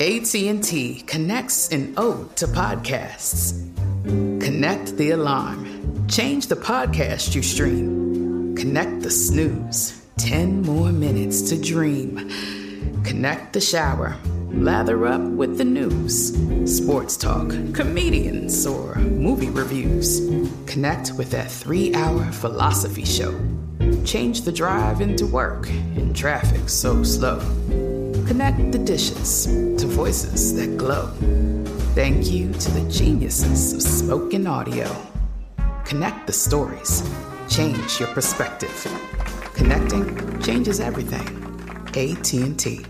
AT&T connects an ode to podcasts. Connect the alarm. Change the podcast you stream. Connect the snooze. 10 more minutes to dream. Connect the shower. Lather up with the news. Sports talk, comedians, or movie reviews. Connect with that 3-hour philosophy show. Change the drive into work in traffic so slow. Connect the dishes to voices that glow. Thank you to the geniuses of spoken audio. Connect the stories. Change your perspective. Connecting changes everything. AT&T.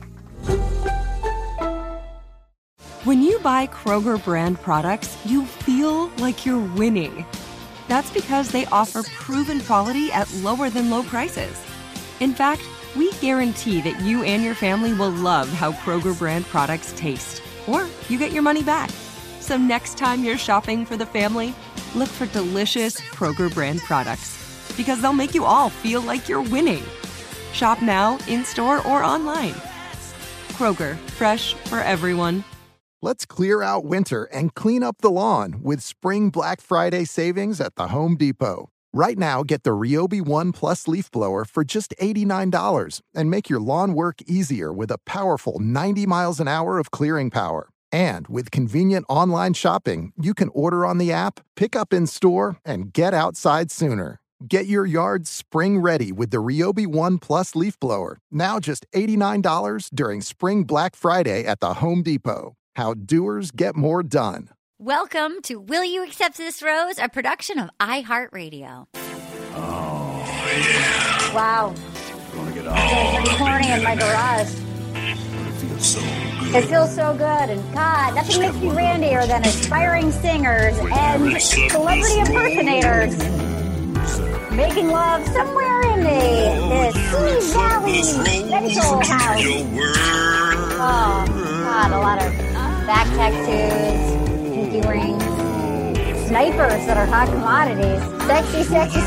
When you buy Kroger brand products, you feel like you're winning. That's because they offer proven quality at lower than low prices. In fact, we guarantee that you and your family will love how Kroger brand products taste, or you get your money back. So next time you're shopping for the family, look for delicious Kroger brand products, because they'll make you all feel like you're winning. Shop now, in-store, or online. Kroger, fresh for everyone. Let's clear out winter and clean up the lawn with Spring Black Friday savings at the Home Depot. Right now, get the Ryobi One Plus leaf blower for just $89 and make your lawn work easier with a powerful 90 miles an hour of clearing power. And with convenient online shopping, you can order on the app, pick up in store, and get outside sooner. Get your yard spring ready with the Ryobi One Plus leaf blower, now just $89 during Spring Black Friday at the Home Depot. How doers get more done. Welcome to Will You Accept This Rose, a production of iHeartRadio. Oh, yeah. Wow. Gonna get It's recording in my garage. It feels so good. It feels so good. And God, nothing makes me randier than aspiring singers and celebrity impersonators making love somewhere in the Sea Valley Medical House. Oh, God, a lot of back tattoos, pinky rings, snipers that are hot commodities. Sexy, sexy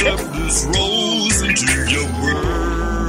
snipers.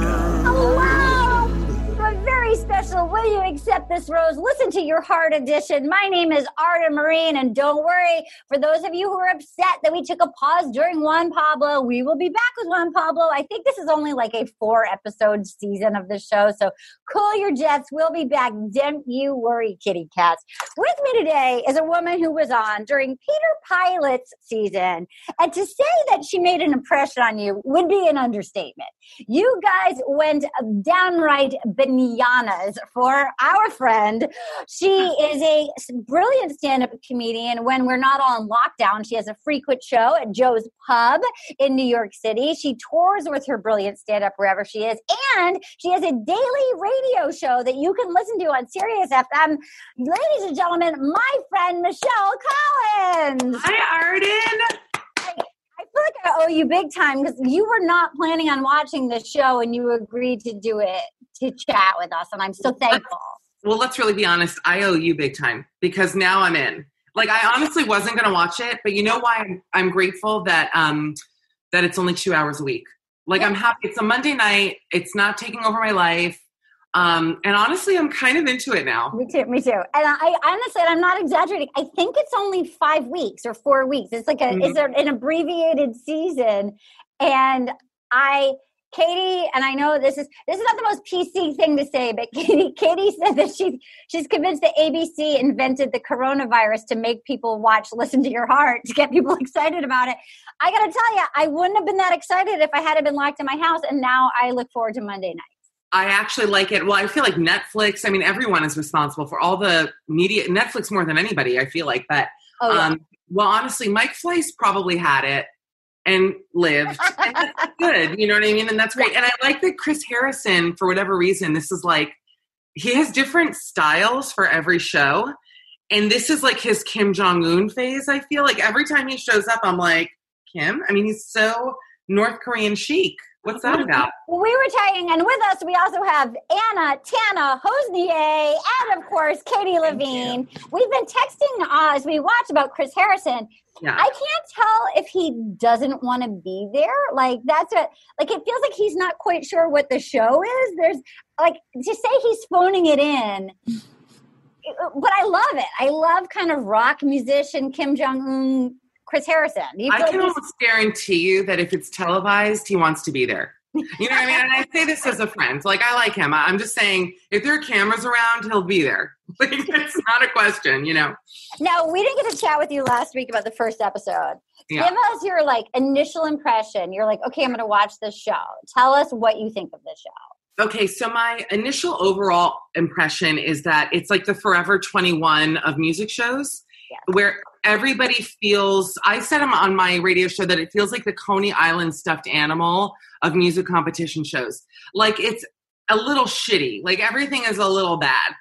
Hello! A very special Will You Accept This Rose? Listen to Your Heart edition. My name is Arden Marine, and don't worry, for those of you who are upset that we took a pause during Juan Pablo, we will be back with Juan Pablo. I think this is only like a 4-episode season of the show, so cool your jets. We'll be back. Don't you worry, kitty cats. With me today is a woman who was on during Peter Pilot's season, and to say that she made an impression on you would be an understatement. You guys went downright bananas for our friend. She is a brilliant stand-up comedian. When we're not on lockdown, she has a frequent show at Joe's Pub in New York City. She tours with her brilliant stand-up wherever she is, and she has a daily radio show that you can listen to on Sirius FM. Ladies and gentlemen, my friend Michelle Collins. Hi, Arden. I feel like I owe you big time because you were not planning on watching the show and you agreed to do it to chat with us, and I'm so thankful. Well, let's really be honest. I owe you big time because now I'm in. Like, I honestly wasn't going to watch it, but you know why I'm grateful that that it's only 2 hours a week. Like, I'm happy. It's a Monday night. It's not taking over my life. And honestly, I'm kind of into it now. Me too. And I honestly, I'm not exaggerating. I think it's only 5 weeks or 4 weeks. It's like it's an abbreviated season. And Katie, and I know this is not the most PC thing to say, but Katie said that she's convinced that ABC invented the coronavirus to make people Listen to Your Heart, to get people excited about it. I got to tell you, I wouldn't have been that excited if I hadn't been locked in my house, and now I look forward to Monday night. I actually like it. Well, I feel like Netflix, I mean, everyone is responsible for all the media. Netflix more than anybody, I feel like. But, well, honestly, Mike Fleiss probably had it and lived. And that's good. You know what I mean? And that's great. And I like that Chris Harrison, for whatever reason, this is like, he has different styles for every show. And this is like his Kim Jong-un phase, I feel. Like every time he shows up, I'm like, Kim? I mean, he's so North Korean chic. What's that about? Well, we were talking, and with us, we also have Anna Tana Hosnier, and of course, Katie Levine. We've been texting as we watch about Chris Harrison. Yeah. I can't tell if he doesn't want to be there. Like, it feels like he's not quite sure what the show is. There's, like, to say he's phoning it in but I love it. I love kind of rock musician Kim Jong-un, Chris Harrison. I can almost guarantee you that if it's televised, he wants to be there. You know what I mean? And I say this as a friend. Like, I like him. I'm just saying, if there are cameras around, he'll be there. Like, it's not a question, you know? Now, we didn't get to chat with you last week about the first episode. Yeah. Give us your, like, initial impression. You're like, okay, I'm going to watch this show. Tell us what you think of this show. Okay, so my initial overall impression is that it's like the Forever 21 of music shows, where everybody feels, I said on my radio show that it feels like the Coney Island stuffed animal of music competition shows. Like, it's a little shitty. Like, everything is a little bad.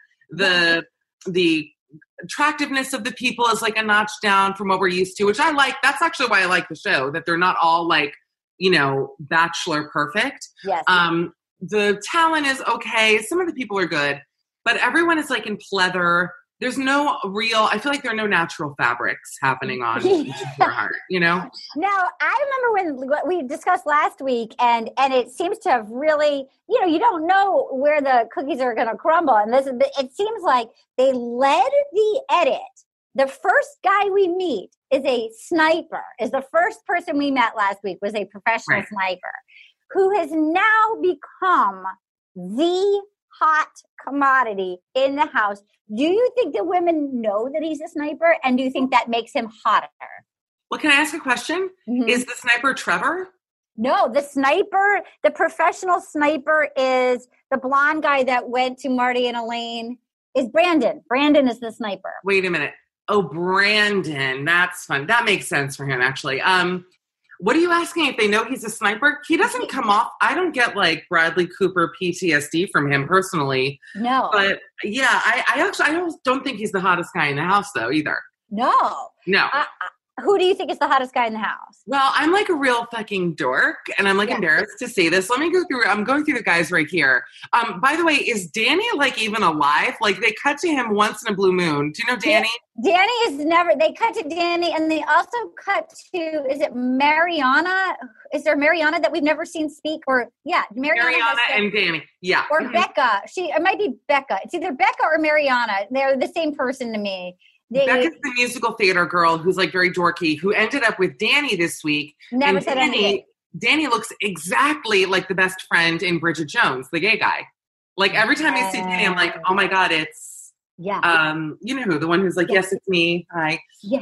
The attractiveness of the people is like a notch down from what we're used to, which I like. That's actually why I like the show, that they're not all like, you know, Bachelor perfect. Yes. The talent is okay. Some of the people are good, but everyone is like in pleather. There's no real, I feel like there are no natural fabrics happening on your heart, you know? Now, I remember when we discussed last week, and it seems to have really, you know, you don't know where the cookies are going to crumble. And it seems like they led the edit. The first guy we meet is a sniper, is the first person we met last week was a professional sniper who has now become the hot commodity in the house. Do you think the women know that he's a sniper? And do you think that makes him hotter? Well, can I ask a question? Mm-hmm. Is the sniper Trevor? No, the sniper, the professional sniper is the blonde guy that went to Marty and Elaine, is Brandon. Brandon is the sniper. Wait a minute. Oh, Brandon. That's fun. That makes sense for him, actually. What are you asking if they know he's a sniper? He doesn't come off. I don't get like Bradley Cooper PTSD from him personally. No. But yeah, I don't think he's the hottest guy in the house though either. No. Who do you think is the hottest guy in the house? Well, I'm like a real fucking dork, and I'm like embarrassed to say this. Let me go through. I'm going through the guys right here. By the way, is Danny like even alive? Like they cut to him once in a blue moon. Do you know Danny? Danny is never. They cut to Danny, and they also cut to. Is it Mariana? Is there Mariana that we've never seen speak? Or Mariana and Danny. Yeah. Or Becca. It might be Becca. It's either Becca or Mariana. They're the same person to me. Becca's the musical theater girl who's like very dorky, who ended up with Danny this week. Never said anything. Danny looks exactly like the best friend in Bridget Jones, the gay guy. Like every time I see Danny, I'm like, oh my God, it's you know who, the one who's like, yes, it's me. Hi. Yes.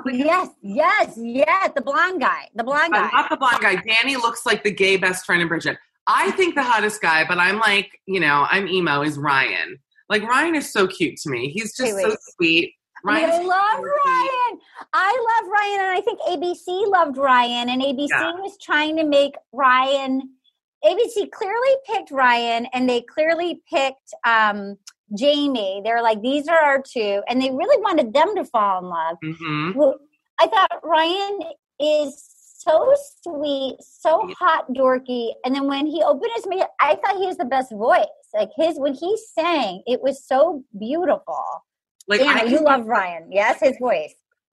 The blonde guy. The blonde guy. Not the blonde guy. Danny looks like the gay best friend in Bridget. I think the hottest guy, but I'm like, you know, I'm emo, is Ryan. Like Ryan is so cute to me. He's just so sweet. I love Ryan. I love Ryan, and I think ABC loved Ryan, and ABC was trying to make Ryan. ABC clearly picked Ryan, and they clearly picked Jamie. They're like, these are our two, and they really wanted them to fall in love. Mm-hmm. Well, I thought Ryan is so sweet, so hot, dorky, and then when he opened his mouth, I thought he has the best voice. Like when he sang, it was so beautiful. Like Anna, you love Ryan. Yes, his voice.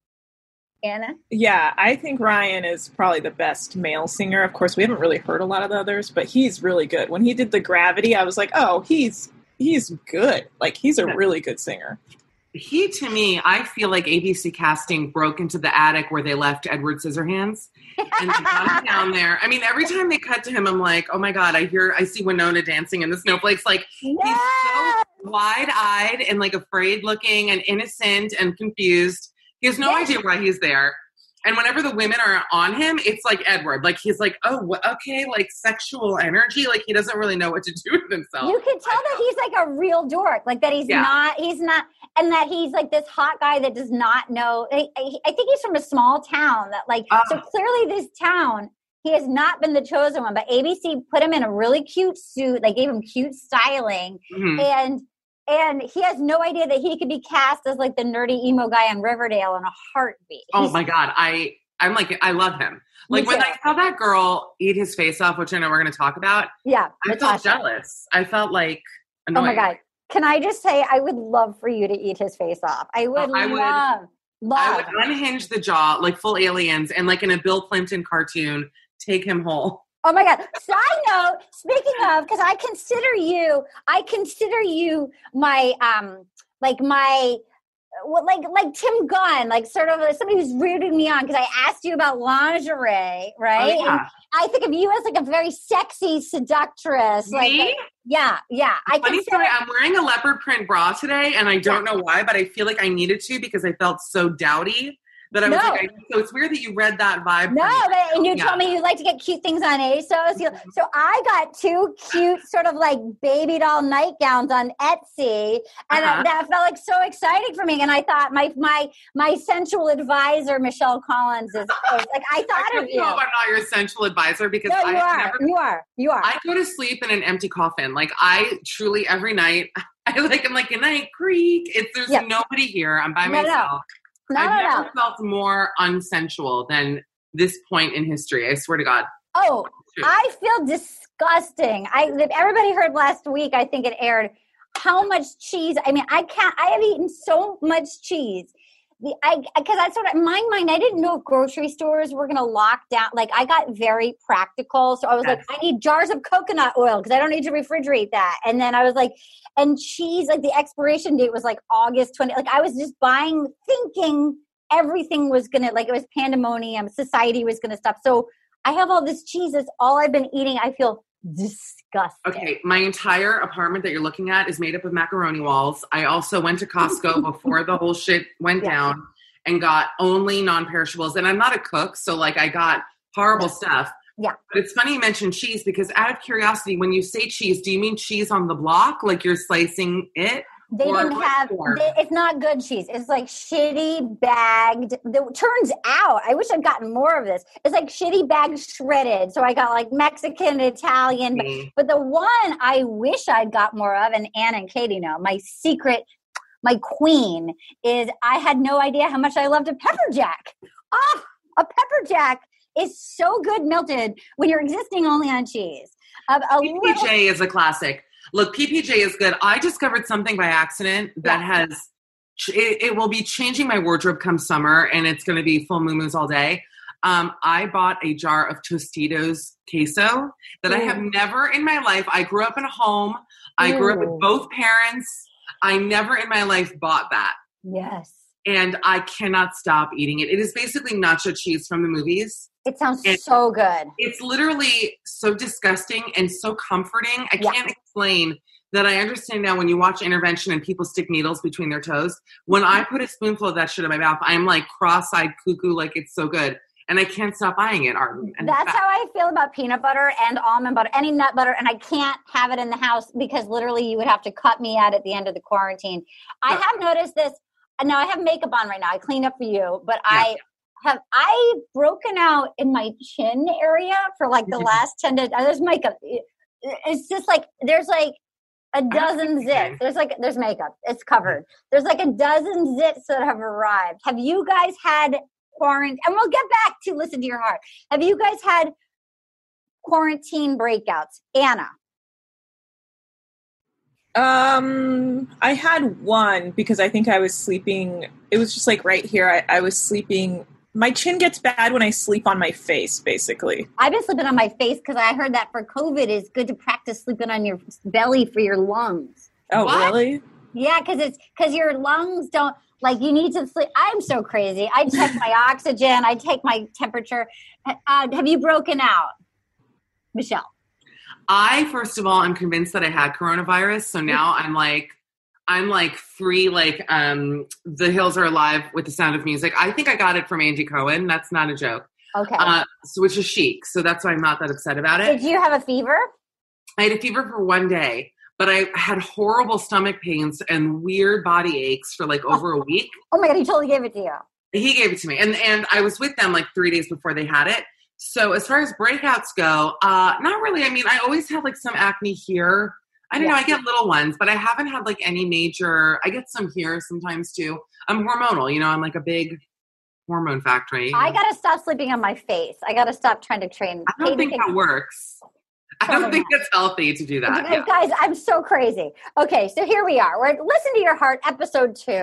Anna? Yeah, I think Ryan is probably the best male singer. Of course, we haven't really heard a lot of the others, but he's really good. When he did the Gravity, I was like, oh, he's good. Like, he's a really good singer. He, to me, I feel like ABC casting broke into the attic where they left Edward Scissorhands. And they got him down there. I mean, every time they cut to him, I'm like, oh my God, I see Winona dancing in the snowflakes. Like, he's so wide-eyed and like afraid looking and innocent and confused. He has no idea why he's there. And whenever the women are on him, it's like Edward. Like, he's like, oh, okay, like sexual energy. Like, he doesncan really know what to do with himself. You can tell that he's like a real dork. Like, that he's not, and that he's like this hot guy that does not know. I think he's from a small town that like, so clearly this town, he has not been the chosen one, but ABC put him in a really cute suit. They gave him cute styling. Mm-hmm. And he has no idea that he could be cast as like the nerdy emo guy on Riverdale in a heartbeat. Oh my God. I'm like, I love him. Like when I saw that girl eat his face off, which I know we're going to talk about. Yeah. I felt jealous. I felt like annoyed. Oh my God. Can I just say, I would love for you to eat his face off. I would love. I would unhinge the jaw like full aliens and like in a Bill Clinton cartoon, take him whole. Oh my God. Side note, speaking of, because I consider you my like Tim Gunn, like sort of somebody who's rooting me on because I asked you about lingerie, right? Oh, yeah. And I think of you as like a very sexy seductress. Me? Yeah. Funny story, I'm wearing a leopard print bra today, and I don't know why, but I feel like I needed to because I felt so dowdy. That I was so it's weird that you read that vibe. No, and you told me you like to get cute things on ASOS. So I got 2 cute sort of like baby doll nightgowns on Etsy, and that felt like so exciting for me. And I thought my sensual advisor, Michelle Collins, is like, I thought of you. I don't know if I'm not your sensual advisor because you are. I go to sleep in an empty coffin. Like I truly every night, I'm like, good night, creak. There's nobody here. I'm by myself. I've never felt more unsensual than this point in history. I swear to God. Oh, I feel disgusting. Everybody heard last week, I think it aired, how much cheese. I mean, I have eaten so much cheese. Because I sort of, in my mind, I didn't know if grocery stores were going to lock down. Like, I got very practical. So I was like, I need jars of coconut oil because I don't need to refrigerate that. And then I was like, and cheese, like the expiration date was like August 20. Like, I was just buying, thinking everything was going to, like, it was pandemonium. Society was going to stop. So I have all this cheese. That's all I've been eating. I feel disgusting. Okay, my entire apartment that you're looking at is made up of macaroni walls. I also went to Costco before the whole shit went down and got only non-perishables. And I'm not a cook, so like I got horrible stuff. Yeah. But it's funny you mentioned cheese because out of curiosity, when you say cheese, do you mean cheese on the block? Like you're slicing it? They didn't have, it's not good cheese. It's like shitty bagged. Turns out, I wish I'd gotten more of this. It's like shitty bagged shredded. So I got like Mexican, Italian. But the one I wish I'd got more of, and Anna and Katie know, my secret, my queen, is I had no idea how much I loved a pepper jack. Oh, a pepper jack is so good melted when you're existing only on cheese. PPJ is a classic. Look, PPJ is good. I discovered something by accident that it will be changing my wardrobe come summer, and it's going to be full moo-moos all day. I bought a jar of Tostitos queso that I have never in my life. I grew up in a home. I grew up with both parents. I never in my life bought that. Yes. And I cannot stop eating it. It is basically nacho cheese from the movies. It sounds so good. It's literally so disgusting and so comforting. I can't explain that. I understand now when you watch Intervention and people stick needles between their toes. When I put a spoonful of that shit in my mouth, I'm like cross-eyed cuckoo, like it's so good. And I can't stop buying it, Arden. And that's how I feel about peanut butter and almond butter, any nut butter. And I can't have it in the house because literally you would have to cut me out at the end of the quarantine. I have noticed this. Now I have makeup on right now. I cleaned up for you, but I've broken out in my chin area for like the last 10 days. There's makeup. It's just like, there's like a dozen zits. There's makeup. It's covered. There's like a dozen zits that have arrived. Have you guys had quarantine? And we'll get back to listen to your heart. Have you guys had quarantine breakouts? Anna. I had one because I think I was sleeping. It was just like right here. I was sleeping. My chin gets bad when I sleep on my face, basically. I've been sleeping on my face because I heard that for COVID it's good to practice sleeping on your belly for your lungs. Oh, what? Really? Yeah, because your lungs don't, like, you need to sleep. I'm so crazy. I check my oxygen. I take my temperature. Have you broken out, Michelle? First of all, I'm convinced that I had coronavirus. So now I'm like free, like The Hills Are Alive with the Sound of Music. I think I got it from Andy Cohen. That's not a joke. Okay. Which is chic. So that's why I'm not that upset about it. Did you have a fever? I had a fever for one day, but I had horrible stomach pains and weird body aches for like over a week. Oh my God, he totally gave it to you. He gave it to me. And I was with them like 3 days before they had it. So as far as breakouts go, not really. I mean, I always have like some acne here. I don't know. I get little ones, but I haven't had like any major. I get some here sometimes too. I'm hormonal, I'm like a big hormone factory. I got to stop sleeping on my face. I got to stop trying to train. I don't think that works. I don't think it's healthy to do that. Guys, I'm so crazy. Okay, so here we are. We're Listen to Your Heart, episode 2.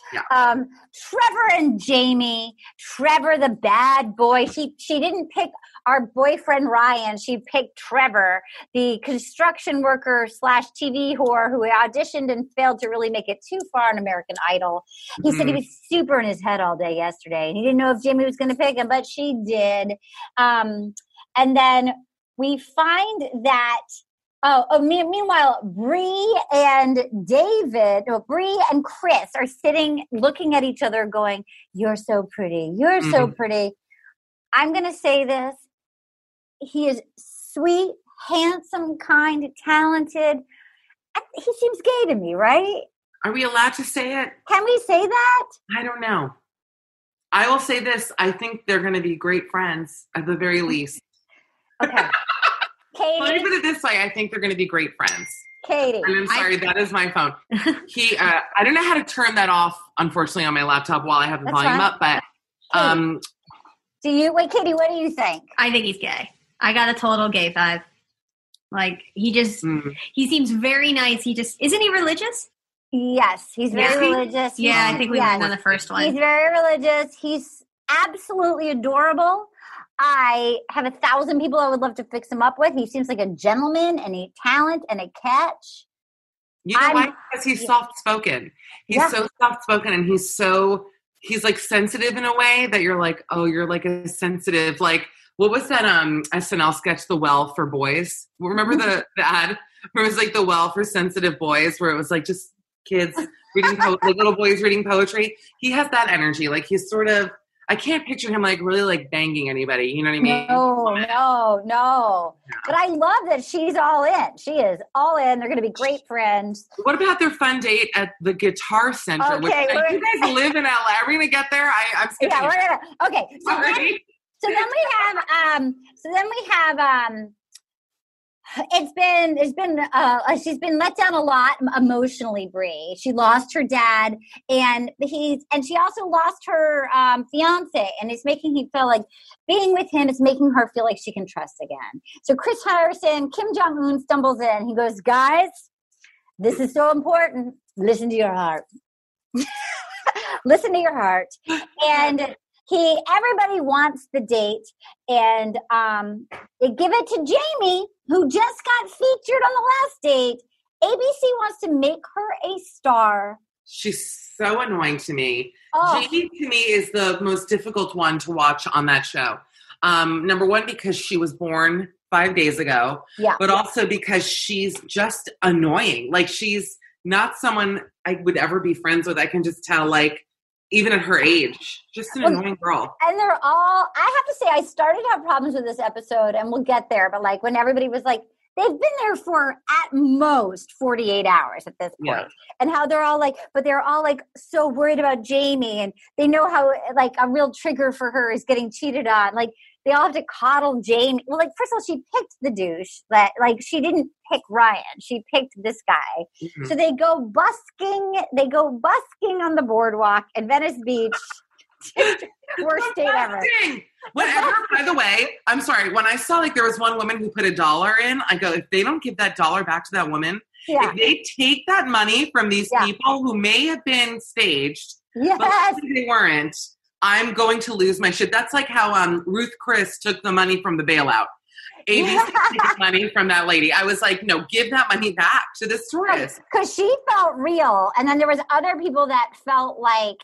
Yeah. Trevor and Jamie. Trevor, the bad boy. She didn't pick our boyfriend Ryan. She picked Trevor, the construction worker / TV whore who auditioned and failed to really make it too far on American Idol. He said he was super in his head all day yesterday, and he didn't know if Jamie was going to pick him, but she did. And then we find that. Meanwhile, Bree and Bree and Chris are sitting looking at each other going, "You're so pretty. You're so pretty." I'm going to say this. He is sweet, handsome, kind, talented. He seems gay to me, right? Are we allowed to say it? Can we say that? I don't know. I will say this. I think they're going to be great friends at the very least. Okay. Katie? Let me put it this way. I think they're going to be great friends. Katie. And I'm sorry, that is my phone. I don't know how to turn that off, unfortunately, on my laptop while I have the volume up, but Katie, what do you think? I think he's gay. I got a total gay vibe. Like, he seems very nice. Isn't he religious? Yes, he's very religious. Yeah, I think we learned on the first one. He's very religious. He's absolutely adorable. I have 1,000 people I would love to fix him up with. He seems like a gentleman and a talent and a catch. You know why? Because he's soft-spoken. He's so soft-spoken, and he's like sensitive in a way that you're like, oh, you're like a sensitive, like, what was that SNL sketch, The Well for Boys? Remember the ad where it was like The Well for Sensitive Boys, where it was like just kids reading, like little boys reading poetry? He has that energy. Like, he's sort of, I can't picture him like really like banging anybody. You know what I mean? No. Yeah. But I love that she's all in. She is all in. They're going to be great friends. What about their fun date at the Guitar Center? Okay, you guys live in LA. Are we going to get there? I'm skipping. Yeah, we're going to. Okay. So then we have she's been let down a lot emotionally, Bree. She lost her dad, and she also lost her fiance, and it's making him feel like being with him is making her feel like she can trust again. So Chris Harrison, Kim Jong-un stumbles in. He goes, "Guys, this is so important. Listen to your heart." Listen to your heart. And everybody wants the date, and they give it to Jamie, who just got featured on the last date. ABC wants to make her a star. She's so annoying to me. Oh. Jamie, to me, is the most difficult one to watch on that show. Number one, because she was born 5 days ago, but also because she's just annoying. Like, she's not someone I would ever be friends with. I can just tell, like, even at her age, just an annoying girl. And they're all, I have to say, I started to have problems with this episode, and we'll get there, but like when everybody was like, they've been there for at most 48 hours at this point. And how they're all like, but they're all like so worried about Jamie, and they know how like a real trigger for her is getting cheated on. Like, they all have to coddle Jamie. Well, like, first of all, she picked the douche. That, like, she didn't pick Ryan. She picked this guy. Mm-hmm. So they go busking. They go busking on the boardwalk in Venice Beach. Worst date ever. Whatever. By the way, I'm sorry. When I saw like there was one woman who put $1 in, I go, if they don't give that $1 back to that woman, if they take that money from these people who may have been staged, but they weren't, I'm going to lose my shit. That's like how Ruth Chris took the money from the bailout. ABC took money from that lady. I was like, no, give that money back to this tourist. Because she felt real. And then there was other people that felt like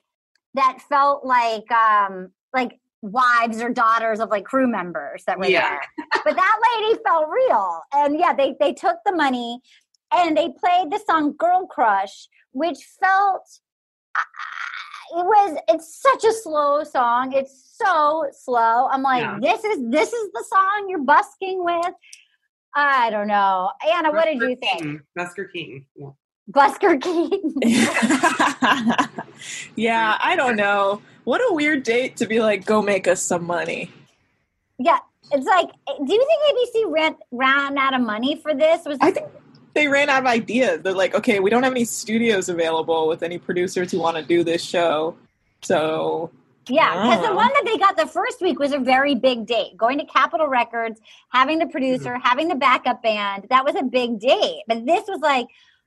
wives or daughters of like crew members that were there. But that lady felt real. And they took the money and they played the song Girl Crush, which felt... it's such a slow song. It's so slow. I'm like, this is the song you're busking with. I don't know. Anna, what did you think? Busker Keaton. Yeah. Busker Keaton. Yeah, I don't know. What a weird date to be like, go make us some money. Yeah. It's like, do you think ABC ran out of money for this? I think they ran out of ideas. They're like, okay, we don't have any studios available with any producers who want to do this show. So, yeah, because the one that they got the first week was a very big date. Going to Capitol Records, having the producer, having the backup band, that was a big date. But this was like,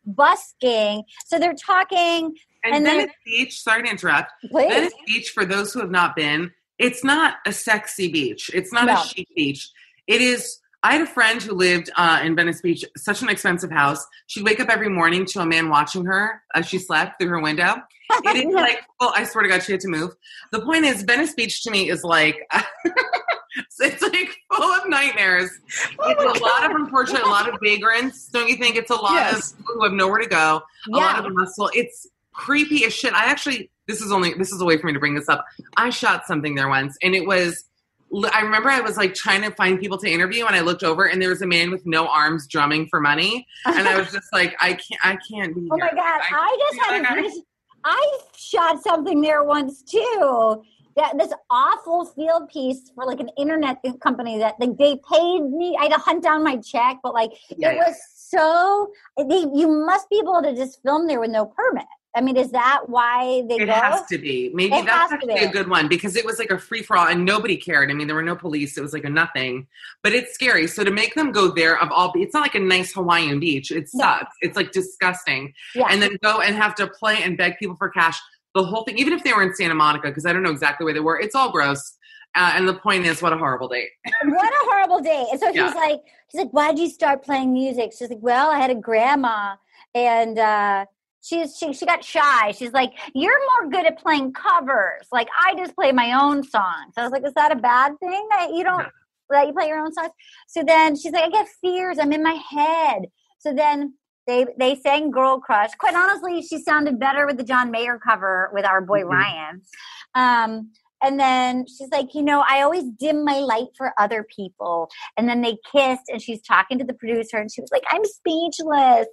busking. So they're talking. And Venice Beach, sorry to interrupt. Please. Venice Beach, for those who have not been, it's not a sexy beach. It's not a chic beach. It is. I had a friend who lived in Venice Beach, such an expensive house. She'd wake up every morning to a man watching her as she slept through her window. It is like, well, I swear to God, she had to move. The point is, Venice Beach to me is like, it's like full of nightmares. It's a lot of, unfortunately, a lot of vagrants. Don't you think? It's a lot of people who have nowhere to go. A lot of muscle. It's creepy as shit. I actually, this is a way for me to bring this up. I shot something there once, and it was, I remember I was like trying to find people to interview, and I looked over and there was a man with no arms drumming for money. And I was just like, I can't be here. Oh my God. I shot something there once too. This awful field piece for like an internet company that like, they paid me. I had to hunt down my check, but like it was so, you must be able to just film there with no permit. I mean, is that why they go? It has to be. Maybe that's actually a good one because it was like a free-for-all and nobody cared. I mean, there were no police. It was like a nothing. But it's scary. So to make them go there, it's not like a nice Hawaiian beach. It sucks. It's like disgusting. Yeah. And then go and have to play and beg people for cash. The whole thing, even if they were in Santa Monica, because I don't know exactly where they were, it's all gross. And the point is, what a horrible date. What a horrible date. And so he's like, why did you start playing music? She's like, well, I had a grandma and, she got shy. She's like, you're more good at playing covers. Like, I just play my own songs. I was like, is that a bad thing that you don't, that you play your own songs? So then she's like, I get fears. I'm in my head. So then they sang Girl Crush. Quite honestly, she sounded better with the John Mayer cover with our boy Ryan. And then she's like, I always dim my light for other people. And then they kissed and she's talking to the producer and she was like, I'm speechless.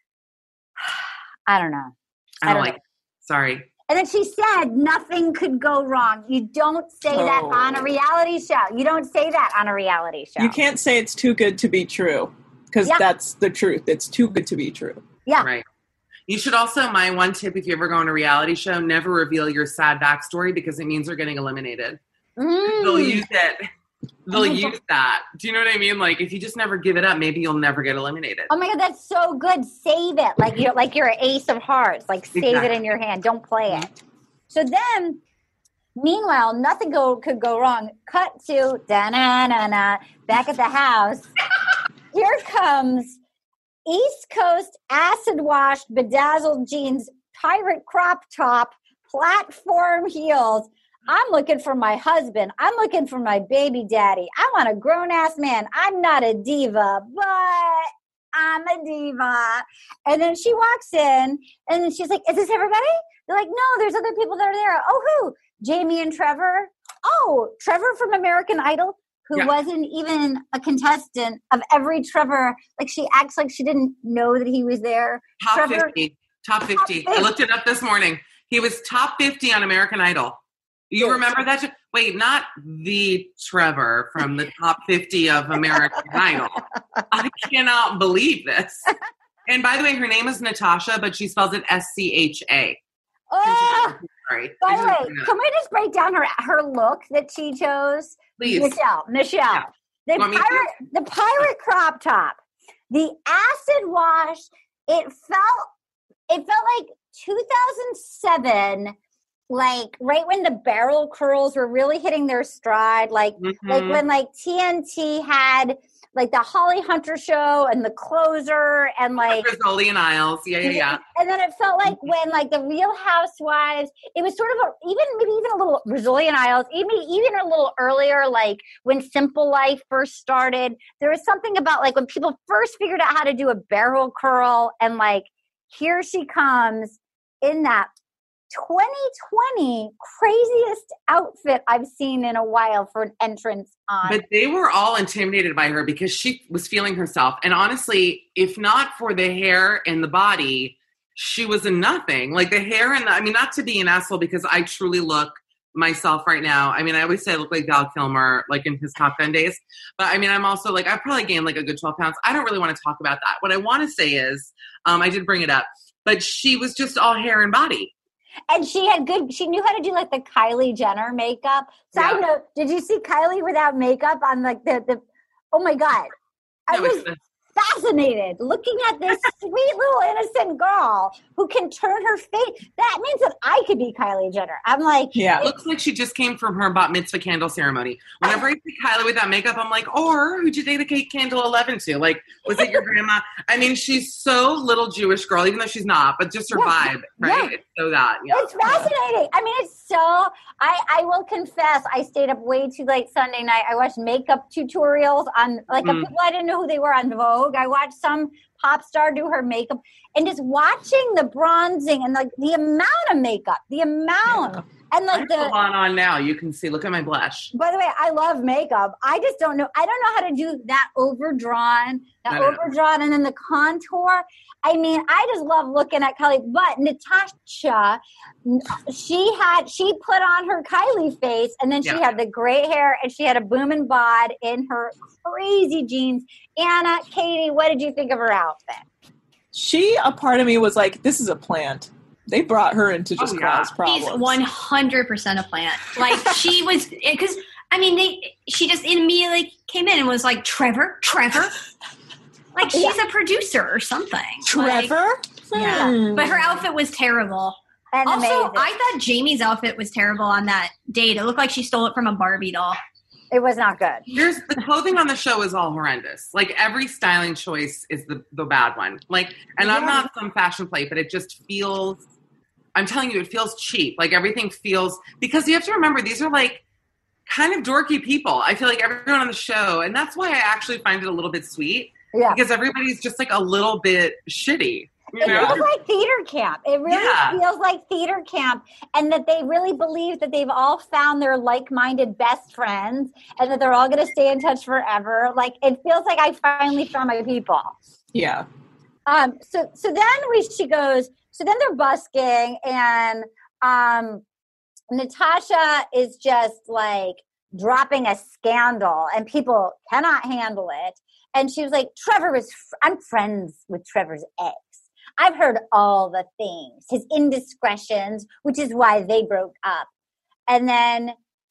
I don't know. I don't like it. Sorry. And then she said nothing could go wrong. You don't say that on a reality show. You don't say that on a reality show. You can't say it's too good to be true because that's the truth. It's too good to be true. Yeah. Right. You should also, my one tip, if you ever go on a reality show, never reveal your sad backstory because it means you're getting eliminated. They'll use it. They'll use that. Do you know what I mean? Like, if you just never give it up, maybe you'll never get eliminated. Oh my God, that's so good. Save it. Like you're an ace of hearts. Like, save it in your hand. Don't play it. So then, meanwhile, nothing could go wrong. Cut to, da-na-na-na, back at the house. Here comes East Coast acid-washed, bedazzled jeans, pirate crop top, platform heels. I'm looking for my husband. I'm looking for my baby daddy. I want a grown-ass man. I'm not a diva, but I'm a diva. And then she walks in, and then she's like, is this everybody? They're like, no, there's other people that are there. Oh, who? Jamie and Trevor? Oh, Trevor from American Idol, who wasn't even a contestant of every Trevor. Like, she acts like she didn't know that he was there. Top 50. I looked it up this morning. He was top 50 on American Idol. You remember that? Wait, not the Trevor from the top 50 of American Idol. I cannot believe this. And by the way, her name is Natasha, but she spells it S-C-H-A. Oh, sorry. By the way, can we just break down her look that she chose? Please. Michelle. Yeah. The pirate crop top, the acid wash, it felt like 2007, like right when the barrel curls were really hitting their stride, like when like TNT had like the Holly Hunter show and the Closer and like Rizzoli and Isles, yeah. And then it felt like when like the Real Housewives, it was sort of maybe even a little Rizzoli and Isles, even a little earlier, like when Simple Life first started. There was something about like when people first figured out how to do a barrel curl, and like here she comes in that 2020 craziest outfit I've seen in a while for an entrance on. But they were all intimidated by her because she was feeling herself. And honestly, if not for the hair and the body, she was a nothing. Like the hair and not to be an asshole, because I truly look myself right now. I mean, I always say I look like Val Kilmer, like in his Top Gun days. But I mean, I'm also like, I probably gained like a good 12 pounds. I don't really want to talk about that. What I want to say is, I did bring it up, but she was just all hair and body. And she knew how to do like the Kylie Jenner makeup. Side note, did you see Kylie without makeup on like the oh my God. fascinated looking at this sweet little innocent girl who can turn her face. That means that I could be Kylie Jenner. I'm like, it looks like she just came from her bat mitzvah candle ceremony. Whenever I see Kylie with that makeup, I'm like, or who'd you dedicate candle 11 to? Like, was it your grandma? I mean, she's so little Jewish girl, even though she's not, but just her vibe, right? It's so that. Yeah. It's fascinating. I mean, it's so, I will confess, I stayed up way too late Sunday night. I watched makeup tutorials on, like, people I didn't know who they were on Vogue. I watched some pop star do her makeup, and just watching the bronzing and like the amount of makeup, and like the on now, you can see. Look at my blush. By the way, I love makeup. I just don't know. I don't know how to do that overdrawn, and then the contour. I mean, I just love looking at Kylie. But Natasha, she put on her Kylie face, and then she had the gray hair, and she had a boom and bod in her crazy jeans. Anna, Katie, what did you think of her outfit? A part of me was like, this is a plant. They brought her in to just cause problems. She's 100% a plant. Like, she was, because, I mean, she just immediately came in and was like, Trevor? Like, she's a producer or something. Trevor? Yeah. But her outfit was terrible. And also, amazing. I thought Jamie's outfit was terrible on that date. It looked like she stole it from a Barbie doll. It was not good. The clothing on the show is all horrendous. Like, every styling choice is the bad one. Like, and I'm not some fashion plate, but it just feels, I'm telling you, it feels cheap. Like, everything feels, because you have to remember, these are like kind of dorky people. I feel like everyone on the show, and that's why I actually find it a little bit sweet. Yeah. Because everybody's just like a little bit shitty. It feels like theater camp. It really feels like theater camp, and that they really believe that they've all found their like-minded best friends and that they're all going to stay in touch forever. Like, it feels like I finally found my people. Yeah. So then she goes, so then they're busking, and Natasha is just like dropping a scandal, and people cannot handle it. And she was like, I'm friends with Trevor's ex. I've heard all the things, his indiscretions, which is why they broke up. And then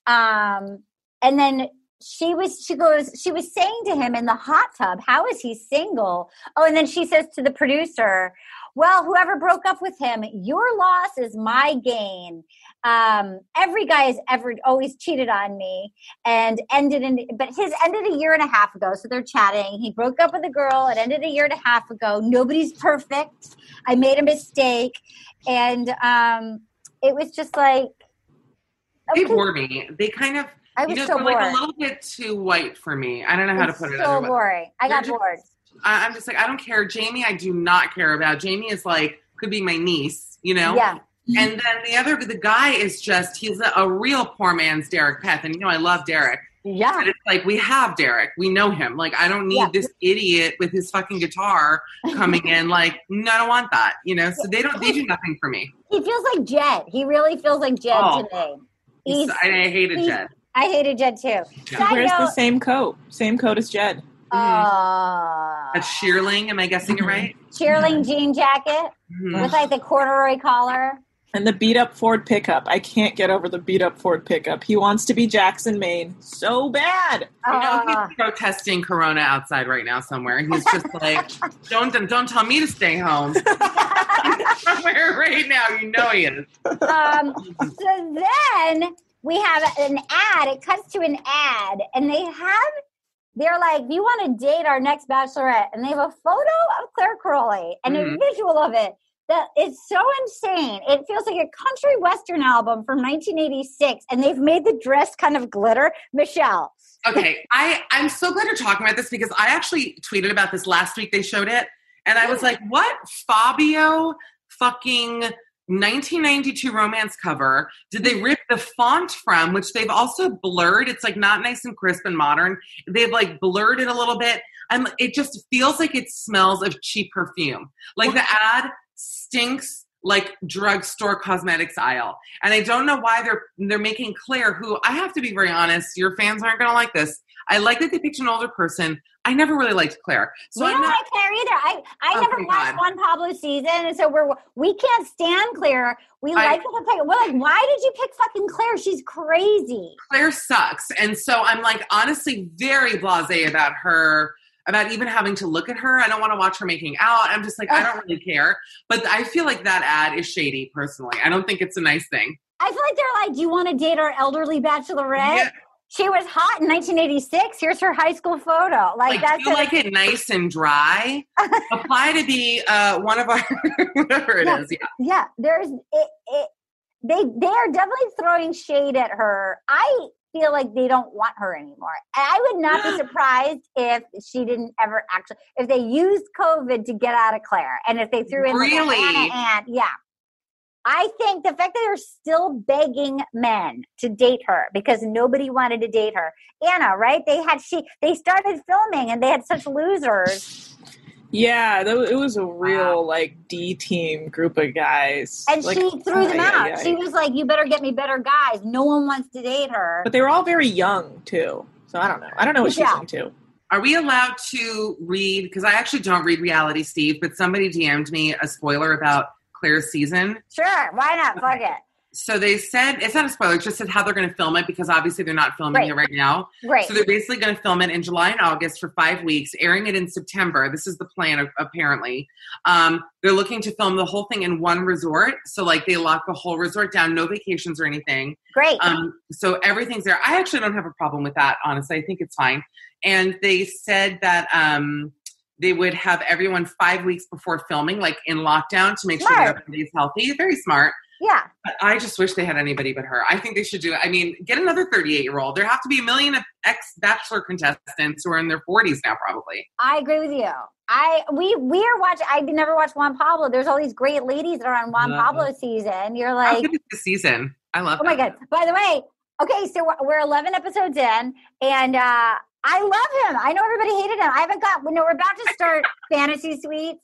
she was saying to him in the hot tub, how is he single? Oh, and then she says to the producer, well, whoever broke up with him, your loss is my gain. Every guy has always cheated on me, and but his ended a year and a half ago. So they're chatting. He broke up with a girl. It ended a year and a half ago. Nobody's perfect. I made a mistake. And it was just like, okay. They bore me. They kind of, I was so like a little bit too white for me. I don't know how to put it. So boring. I got bored. I'm just like, I don't care. Jamie, I do not care about. Jamie is like, could be my niece, Yeah. And then the guy is just, he's a real poor man's Derek Peth. And, I love Derek. Yeah. But it's like, we have Derek. We know him. Like, I don't need this idiot with his fucking guitar coming in. Like, no, I don't want that, So they do nothing for me. He feels like Jed. He really feels like Jed to me. I hated Jed. I hated Jed too. He wears the same coat as Jed. A shearling, am I guessing it right? Shearling jean jacket with like the corduroy collar. And the beat-up Ford pickup. I can't get over the beat-up Ford pickup. He wants to be Jackson Maine so bad. He's protesting Corona outside right now somewhere. He's just like, don't tell me to stay home. Somewhere right now, he is. So then we have an ad. It cuts to an ad, and they're like, you want to date our next bachelorette? And they have a photo of Claire Crowley and a visual of it. That is so insane. It feels like a country western album from 1986, and they've made the dress kind of glitter. Michelle. Okay, I'm so glad you're talking about this because I actually tweeted about this last week. They showed it, and I was like, what Fabio fucking 1992 romance cover did they rip the font from, which they've also blurred? It's like not nice and crisp and modern. They've like blurred it a little bit. It just feels like it smells of cheap perfume. Like the ad stinks like drugstore cosmetics aisle. And I don't know why they're making Claire, who I have to be very honest, your fans aren't going to like this. I like that they picked an older person. I never really liked Claire. So we don't like Claire either. I never watched Juan Pablo season, and so we can't stand Claire. We like the we're like, why did you pick fucking Claire? She's crazy. Claire sucks. And so I'm like honestly very blasé about her about even having to look at her. I don't want to watch her making out. I'm just like, I don't really care. But I feel like that ad is shady, personally. I don't think it's a nice thing. I feel like they're like, do you want to date our elderly bachelorette? Yeah. She was hot in 1986. Here's her high school photo. Like that's you like it nice and dry. Apply to be one of our whatever it is. Yeah. There's it. They are definitely throwing shade at her. I feel like they don't want her anymore. And I would not be surprised if she didn't ever actually, if they used COVID to get out of Claire, and if they threw in really, and yeah. I think the fact that they're still begging men to date her because nobody wanted to date her. Anna, right? They started filming and they had such losers. Yeah, it was a real like D team group of guys. And like, she threw them out. Yeah. She was like, you better get me better guys. No one wants to date her. But they were all very young too. So I don't know. I don't know what she's into. Are we allowed to read, because I actually don't read reality, Steve, but somebody DM'd me a spoiler about Claire's season. Sure, why not? Fuck it. So they said, it's not a spoiler, it just said how they're going to film it, because obviously they're not filming it right now. Right. So they're basically going to film it in July and August for 5 weeks, airing it in September. This is the plan, apparently. They're looking to film the whole thing in one resort. So like they lock the whole resort down, no vacations or anything. Great. So everything's there. I actually don't have a problem with that, honestly. I think it's fine. And they said that they would have everyone 5 weeks before filming, like in lockdown, to make sure that everybody's healthy. Very smart. Yeah. But I just wish they had anybody but her. I think they should do it. I mean, get another 38-year-old. There have to be a million of ex-Bachelor contestants who are in their 40s now, probably. I agree with you. We are watching. I never watched Juan Pablo. There's all these great ladies that are on Juan Pablo season. You're like, how good is the season? I love. Oh my God! By the way, okay, so we're 11 episodes in, and I love him. I know everybody hated him. We're about to start Fantasy Suites.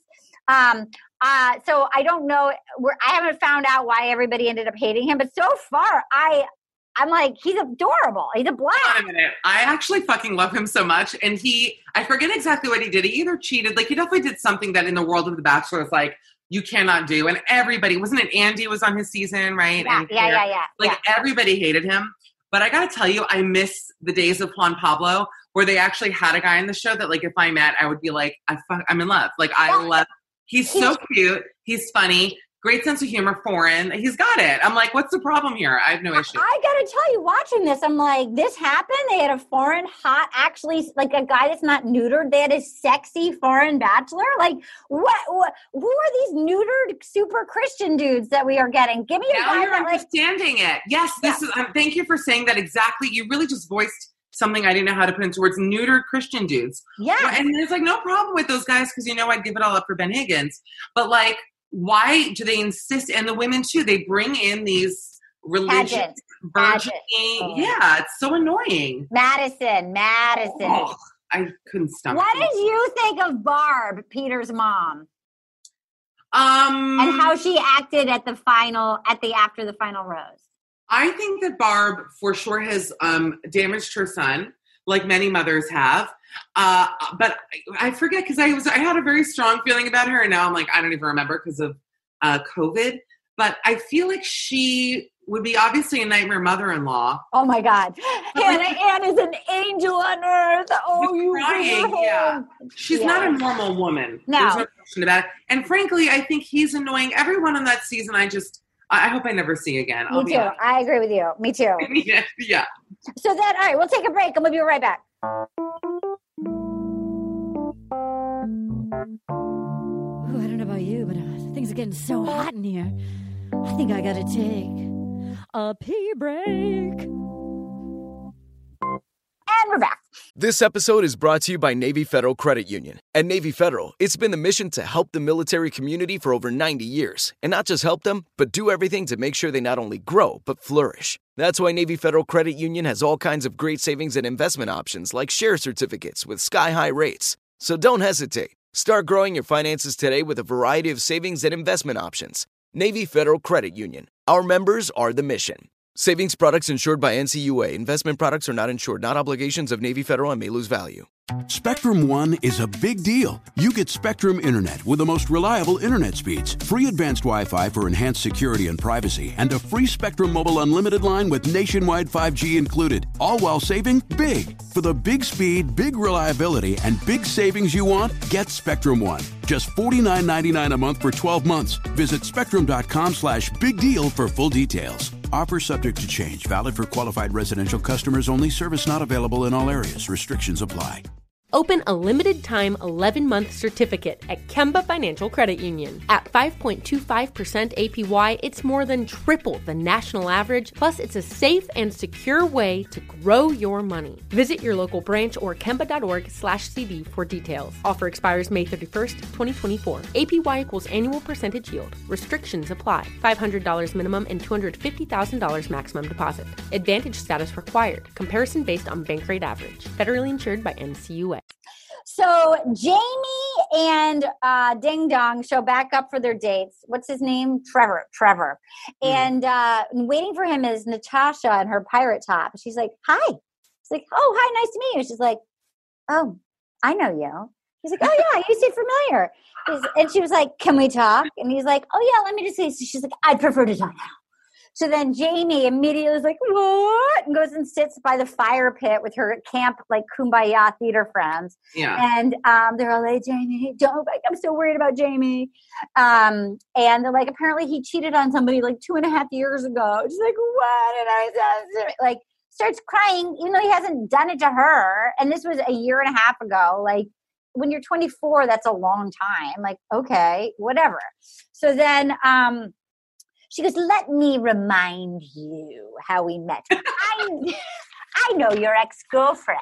So I don't know. I haven't found out why everybody ended up hating him, but so far, I'm like, he's adorable. He's a black. Hold on a minute. I actually fucking love him so much. And I forget exactly what he did. He either cheated, like he definitely did something that in the world of The Bachelor is like, you cannot do. And everybody, wasn't it Andy was on his season, right? Yeah. Like everybody hated him. But I got to tell you, I miss the days of Juan Pablo where they actually had a guy in the show that like, if I met, I would be like, I'm in love. Like I love, he's so cute. He's funny. Great sense of humor, foreign. He's got it. I'm like, what's the problem here? I have no issue. I got to tell you, watching this, I'm like, this happened? They had a foreign, hot, actually, like a guy that's not neutered. They had a sexy foreign bachelor? Like, what? Who are these neutered super Christian dudes that we are getting? Give me a guy you're understanding it. Yes, this is, thank you for saying that exactly. You really just voiced something I didn't know how to put into words. Neutered Christian dudes. Yeah. And there's like no problem with those guys because, I'd give it all up for Ben Higgins. But like, why do they insist? And the women too, they bring in these religious virgin. Yeah, it's so annoying. Madison. Oh, I couldn't stomach. What did you think of Barb, Peter's mom? And how she acted at the after the final rose. I think that Barb for sure has damaged her son, like many mothers have. But I forget because I had a very strong feeling about her, and now I'm like, I don't even remember because of COVID. But I feel like she would be obviously a nightmare mother-in-law. Oh my God, Anne is an angel on earth. Oh, you crying, yeah. She's not a normal woman. No. There's no question about it. And frankly, I think he's annoying. Everyone on that season, I hope I never see again. Me too. I agree with you. Me too. Yeah. So then, all right, we'll take a break and we'll be right back. Ooh, I don't know about you, but things are getting so hot in here. I think I gotta take a pee break. And we're back. This episode is brought to you by Navy Federal Credit Union. At Navy Federal, it's been the mission to help the military community for over 90 years. And not just help them, but do everything to make sure they not only grow, but flourish. That's why Navy Federal Credit Union has all kinds of great savings and investment options like share certificates with sky-high rates. So don't hesitate. Start growing your finances today with a variety of savings and investment options. Navy Federal Credit Union. Our members are the mission. Savings products insured by NCUA. Investment products are not insured, not obligations of Navy Federal and may lose value. Spectrum One is a big deal. You get Spectrum Internet with the most reliable internet speeds, free advanced Wi-Fi for enhanced security and privacy, and a free Spectrum Mobile Unlimited line with nationwide 5G included, all while saving big. For the big speed, big reliability, and big savings you want, get Spectrum One. Just $49.99 a month for 12 months. Visit spectrum.com/big deal for full details. Offer subject to change. Valid for qualified residential customers only. Service not available in all areas. Restrictions apply. Open a limited-time 11-month certificate at Kemba Financial Credit Union. At 5.25% APY, it's more than triple the national average, plus it's a safe and secure way to grow your money. Visit your local branch or kemba.org/cb for details. Offer expires May 31st, 2024. APY equals annual percentage yield. Restrictions apply. $500 minimum and $250,000 maximum deposit. Advantage status required. Comparison based on bank rate average. Federally insured by NCUA. So Jamie and Ding Dong show back up for their dates. What's his name? Trevor. And waiting for him is Natasha in her pirate top. She's like, hi. She's like, oh, hi, nice to meet you. She's like, oh, I know you. He's like, oh, yeah, you seem familiar. And she was like, can we talk? And he's like, oh, yeah, let me just say. So she's like, I'd prefer to talk now. So then Jamie immediately was like, what? And goes and sits by the fire pit with her camp, like, kumbaya theater friends. Yeah. And they're all like, Jamie, I'm so worried about Jamie. And they're like, apparently he cheated on somebody like 2.5 years ago. She's like, what did I say? Like, starts crying, even though he hasn't done it to her. And this was 1.5 years ago. Like, when you're 24, that's a long time. Like, okay, whatever. So then, she goes, let me remind you how we met. I know your ex-girlfriend.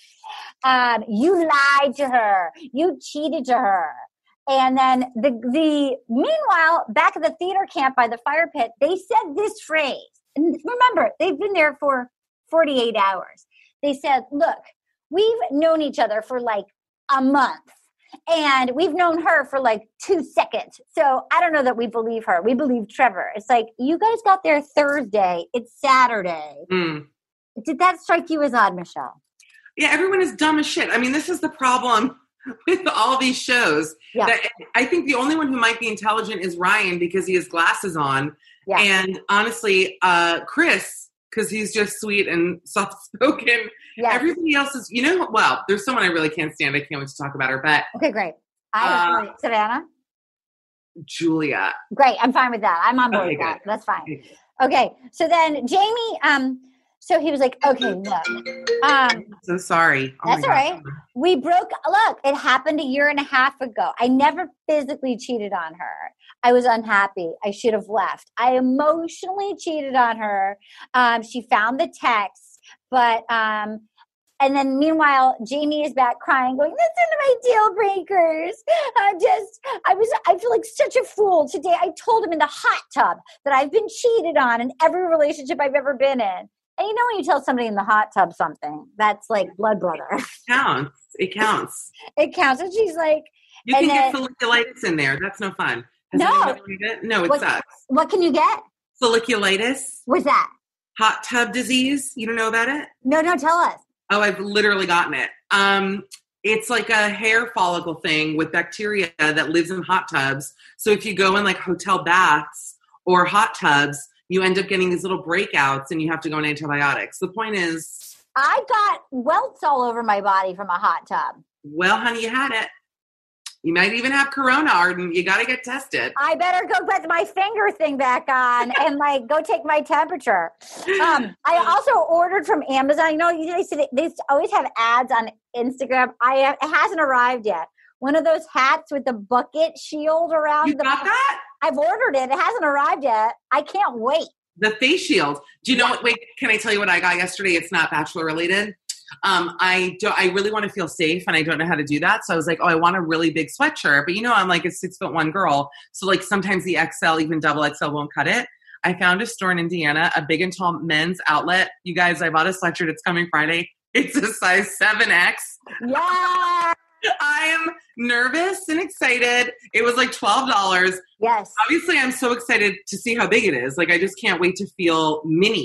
You lied to her. You cheated to her. And then meanwhile, back at the theater camp by the fire pit, they said this phrase. And remember, they've been there for 48 hours. They said, look, we've known each other for like a month. And we've known her for like 2 seconds. So I don't know that we believe her. We believe Trevor. It's like, you guys got there Thursday. It's Saturday. Did that strike you as odd, Michelle? Yeah, everyone is dumb as shit. I mean, this is the problem with all these shows. Yeah. That I think the only one who might be intelligent is Ryan because he has glasses on. Yeah. And honestly, Chris, because he's just sweet and soft-spoken. Yes. Everybody else is, there's someone I really can't stand. I can't wait to talk about her. But okay, great. Savannah? Julia. Great. I'm fine with that. I'm on board with that. That's fine. Okay. So then Jamie, so he was like, okay, look. I'm so sorry. That's all right. Look, it happened 1.5 years ago. I never physically cheated on her. I was unhappy. I should have left. I emotionally cheated on her. She found the text, but, and then meanwhile, Jamie is back crying, going, "That's one of my deal breakers. I feel like such a fool today. I told him in the hot tub that I've been cheated on in every relationship I've ever been in." And you know when you tell somebody in the hot tub something, that's like blood brother. It counts. It counts. And she's like, you can get folliculitis in there. That's no fun. No, it sucks. What can you get? Folliculitis. What's that? Hot tub disease. You don't know about it? No, tell us. Oh, I've literally gotten it. It's like a hair follicle thing with bacteria that lives in hot tubs. So if you go in like hotel baths or hot tubs, you end up getting these little breakouts and you have to go on antibiotics. The point is, I got welts all over my body from a hot tub. Well, honey, you had it. You might even have corona, Arden. You got to get tested. I better go put my finger thing back on and like go take my temperature. I also ordered from Amazon. You know, they always have ads on Instagram. It hasn't arrived yet. One of those hats with the bucket shield around. You got that? I've ordered it. It hasn't arrived yet. I can't wait. The face shield. Do you know what? Wait, can I tell you what I got yesterday? It's not Bachelor related. I really want to feel safe and I don't know how to do that. So I was like, I want a really big sweatshirt, but I'm like a 6'1" girl. So like sometimes the XL, even double XL won't cut it. I found a store in Indiana, a big and tall men's outlet. You guys, I bought a sweatshirt. It's coming Friday. It's a size 7X. Yeah. I am nervous and excited. It was like $12. Yes. Obviously, I'm so excited to see how big it is. Like, I just can't wait to feel mini.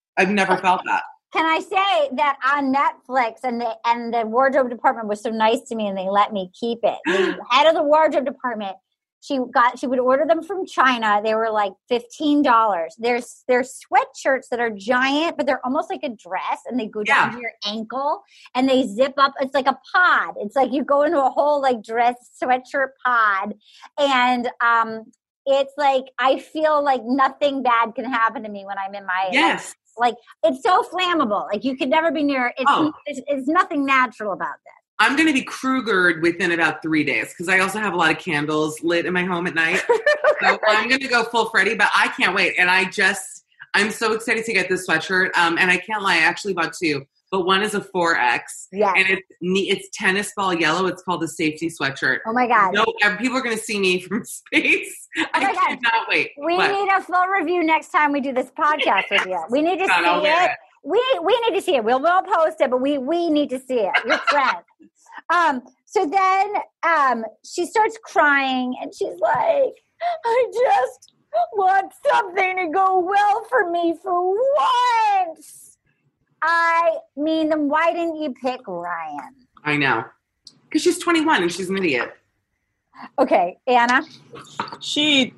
I've never felt that. Can I say that on Netflix and the wardrobe department was so nice to me and they let me keep it. The head of the wardrobe department, she would order them from China. They were like $15. There's sweatshirts that are giant, but they're almost like a dress and they go down to your ankle and they zip up. It's like a pod. It's like you go into a whole like dress sweatshirt pod. And it's like I feel like nothing bad can happen to me when I'm in my like it's so flammable. Like you could never be near it. It's nothing natural about that. I'm going to be Krugered within about 3 days because I also have a lot of candles lit in my home at night. So I'm going to go full Freddy, but I can't wait. And I'm so excited to get this sweatshirt. And I can't lie, I actually bought two, but one is a 4X. Yeah. And it's tennis ball yellow. It's called the safety sweatshirt. Oh my God. No, people are going to see me from space. I cannot wait. We need a full review next time we do this podcast with you. We need to see it. We need to see it. We'll post it, but we need to see it. Your friend. So then she starts crying and she's like, I just want something to go well for me for once. I mean, then why didn't you pick Ryan? I know. Because she's 21 and she's an idiot. Okay, Anna? She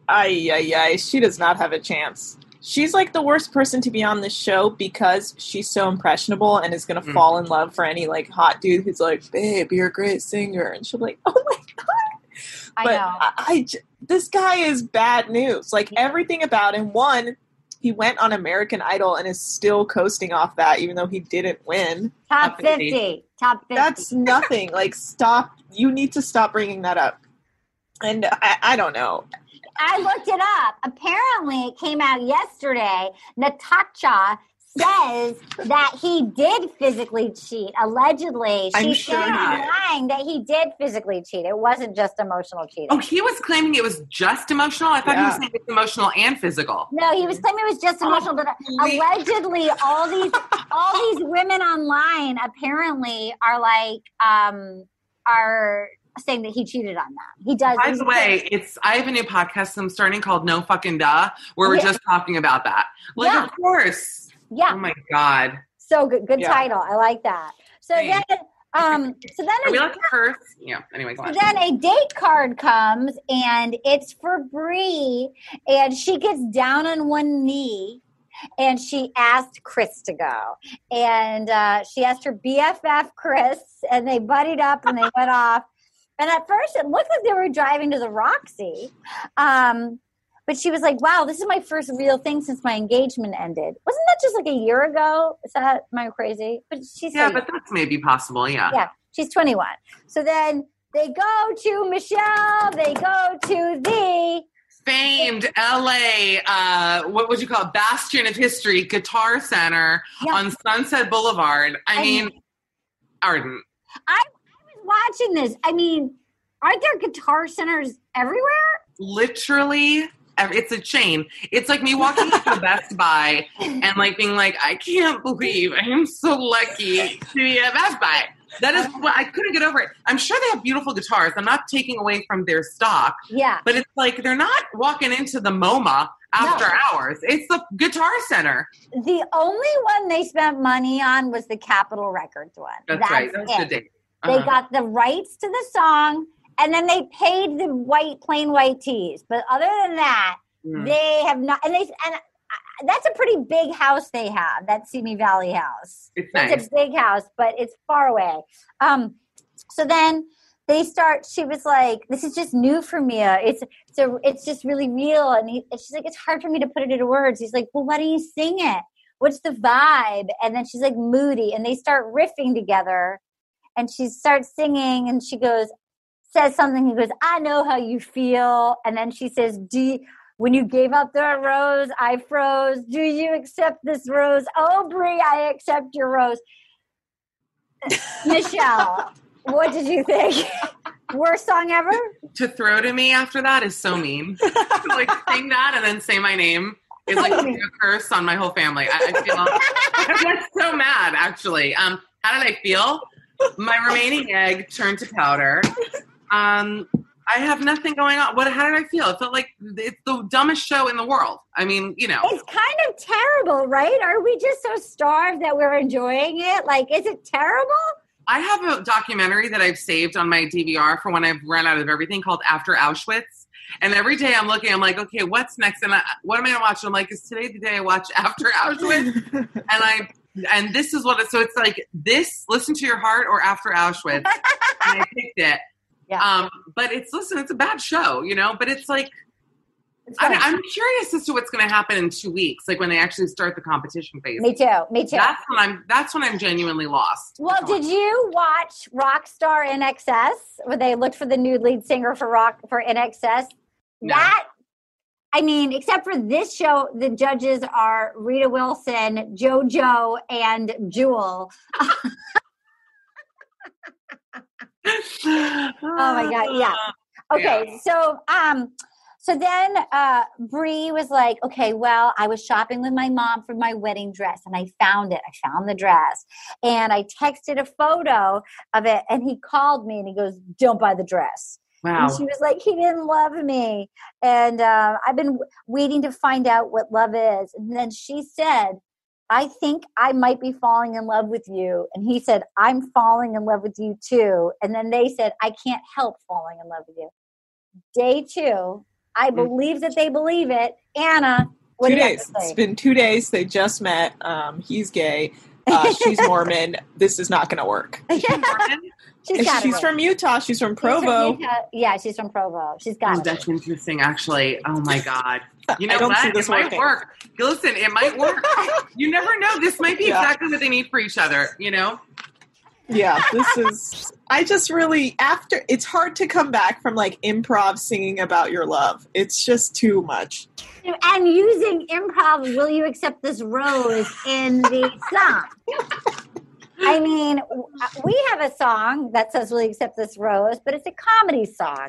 does not have a chance. She's like the worst person to be on this show because she's so impressionable and is going to fall in love for any like hot dude who's like, babe, you're a great singer. And she'll be like, oh my God. I know. This guy is bad news. Like everything about him. One, he went on American Idol and is still coasting off that even though he didn't win. Top 50. That's nothing. Like stop. You need to stop bringing that up. And I don't know. I looked it up. Apparently, it came out yesterday. Natasha says that he did physically cheat. Allegedly, she's lying that he did physically cheat. It wasn't just emotional cheating. Oh, he was claiming it was just emotional? I thought he was saying it was emotional and physical. No, he was claiming it was just emotional, but allegedly, all these women online apparently are like are saying that he cheated on them. He does. By the way, I have a new podcast I'm starting called No Fucking Duh, where we're just talking about that. Like, of course. Yeah. Oh my God. So good. Good title. I like that. So then, are we allowed to curse? Yeah. Anyway, go on. So then a date card comes and it's for Brie, and she gets down on one knee. And she asked Chris to go. And she asked her BFF, Chris, and they buddied up and they went off. And at first, it looked like they were driving to the Roxy. But she was like, wow, this is my first real thing since my engagement ended. Wasn't that just like a year ago? Am I crazy? But she's but that's maybe possible, yeah. Yeah, she's 21. So then they go to Michelle. They go to the famed LA, what would you call it? Bastion of history, Guitar Center on Sunset Boulevard. I mean, Arden. I was watching this. I mean, aren't there guitar centers everywhere? Literally, it's a chain. It's like me walking into Best Buy and like being like, I can't believe I am so lucky to be at Best Buy. That is what I couldn't get over it. I'm sure they have beautiful guitars. I'm not taking away from their stock. Yeah. But it's like they're not walking into the MoMA after hours. It's the Guitar Center. The only one they spent money on was the Capitol Records one. That's right. That was the date. They got the rights to the song, and then they paid the plain white tees. But other than that, they have not. And that's a pretty big house they have, that Simi Valley house. It's nice. It's a big house, but it's far away. So then they start, she was like, this is just new for me. It's just really real. And she's like, it's hard for me to put it into words. He's like, well, why don't you sing it? What's the vibe? And then she's like moody, and they start riffing together. And she starts singing, and she says something. He goes, I know how you feel. And then she says, when you gave up that rose, I froze. Do you accept this rose? Oh, Brie, I accept your rose. Michelle, what did you think? Worst song ever? To throw to me after that is so mean. To like sing that and then say my name is like a curse on my whole family. I feel I'm so mad, actually. How did I feel? My remaining egg turned to powder. I have nothing going on. How did I feel? It felt like it's the dumbest show in the world. I mean, you know. It's kind of terrible, right? Are we just so starved that we're enjoying it? Like, is it terrible? I have a documentary that I've saved on my DVR for when I've run out of everything called After Auschwitz. And every day I'm looking, I'm like, okay, what's next? And what am I going to watch? And I'm like, is today the day I watch After Auschwitz? and this is what so it's like this, Listen to Your Heart or After Auschwitz. And I picked it. Yeah. But it's a bad show, you know, but it's like, I'm curious as to what's going to happen in 2 weeks, like when they actually start the competition phase. Me too. That's when I'm genuinely lost. Well, did you watch Rockstar INXS, where they looked for the new lead singer for INXS? No. I mean, except for this show, the judges are Rita Wilson, JoJo, and Jewel. Oh my God. Yeah. Okay. Yeah. So then Bree was like, okay, well, I was shopping with my mom for my wedding dress and I found it. I found the dress and I texted a photo of it and he called me and he goes, don't buy the dress. Wow. And she was like, he didn't love me. And I've been waiting to find out what love is. And then she said, I think I might be falling in love with you. And he said, I'm falling in love with you too. And then they said, I can't help falling in love with you. Day 2. I believe that they believe it. Anna, what 2 do you days. have to say? It's been 2 days. They just met. He's gay. She's Mormon. This is not going to work. She's from Utah. She's from Provo. Yeah, she's from Provo. She's got it. That's interesting, actually. Oh, my God. You know I don't what? see this it might working. work. Listen, it might work. You never know. This might be exactly what they need for each other, you know? Yeah, this is... I just really... It's hard to come back from, like, improv singing about your love. It's just too much. And using improv, Will You Accept This Rose in the song. I mean, we have a song that says Will You Accept This Rose, but it's a comedy song.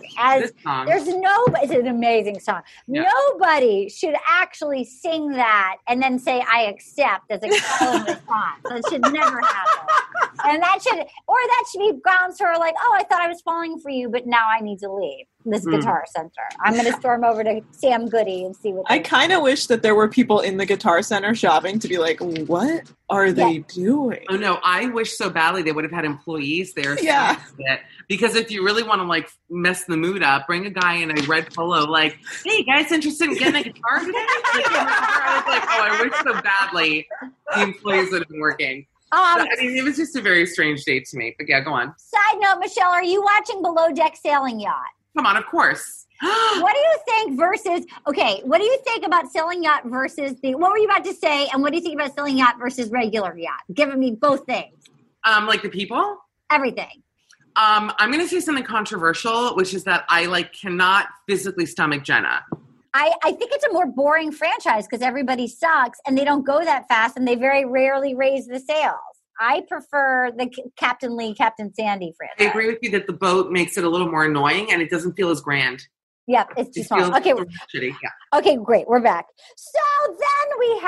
It's an amazing song. Yeah. Nobody should actually sing that and then say, I accept as a call and response. That should never happen. And that should be grounds for like, oh, I thought I was falling for you, but now I need to leave this Guitar Center. I'm going to storm over to Sam Goody and see what I kind of wish that there were people in the Guitar Center shopping to be like, what are they doing? Oh, no, I wish so badly they would have had employees there. Yeah. Because if you really want to, like, mess the mood up, bring a guy in a red polo, like, hey, you guys interested in getting a guitar today? I was like, oh, I wish so badly the employees would have been working. It was just a very strange date to me. But yeah, go on. Side note, Michelle, are you watching Below Deck Sailing Yacht? Come on, of course. What do you think what do you think about Sailing Yacht versus what were you about to say? And what do you think about Sailing Yacht versus regular yacht? Give me both things. Like the people? Everything. I'm going to say something controversial, which is that I cannot physically stomach Jenna. I think it's a more boring franchise because everybody sucks and they don't go that fast and they very rarely raise the sails. I prefer the Captain Lee, Captain Sandy franchise. I agree with you that the boat makes it a little more annoying and it doesn't feel as grand. Yep, it's too small. Okay, shitty. Yeah. Okay, great. We're back. So then we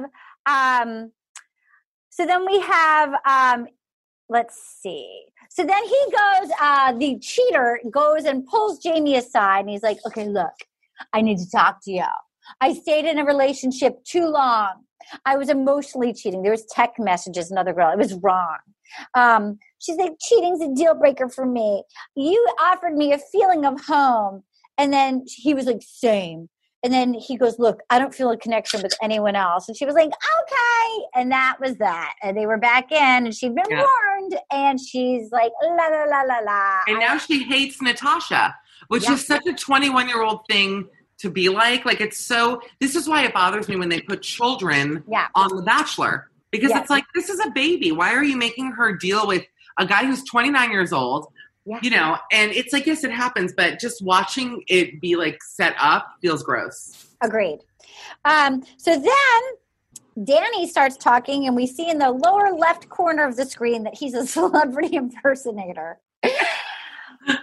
have, let's see. So then he goes, the cheater goes and pulls Jamie aside and he's like, okay, look, I need to talk to you. I stayed in a relationship too long. I was emotionally cheating. There was text messages, another girl. It was wrong. She's like, cheating's a deal breaker for me. You offered me a feeling of home. And then he was like, same. And then he goes, look, I don't feel a connection with anyone else. And she was like, okay. And that was that. And they were back in and she'd been warned. And she's like, la, la, la, la, la. And now she hates Natasha, which is such a 21-year-old thing to be like. Like, it's so, this is why it bothers me when they put children on The Bachelor. Because it's like, this is a baby. Why are you making her deal with a guy who's 29 years old? Yeah. You know, and it's like, yes, it happens, but just watching it be like set up feels gross. Agreed. So then Danny starts talking and we see in the lower left corner of the screen that he's a celebrity impersonator.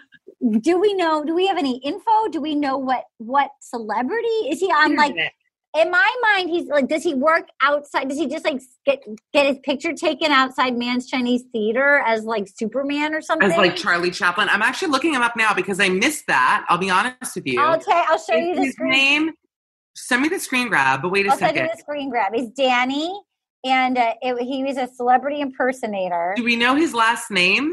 Do we have any info? Do we know what celebrity? Is he on in my mind, he's like, does he work outside? Does he just like get his picture taken outside Mann's Chinese Theater as like Superman or something? As like Charlie Chaplin. I'm actually looking him up now because I missed that. I'll be honest with you. Okay, I'll show you the screen. Name. Send me the screen grab, but wait a second. I'll send you the screen grab. He's Danny, and he was a celebrity impersonator. Do we know his last name?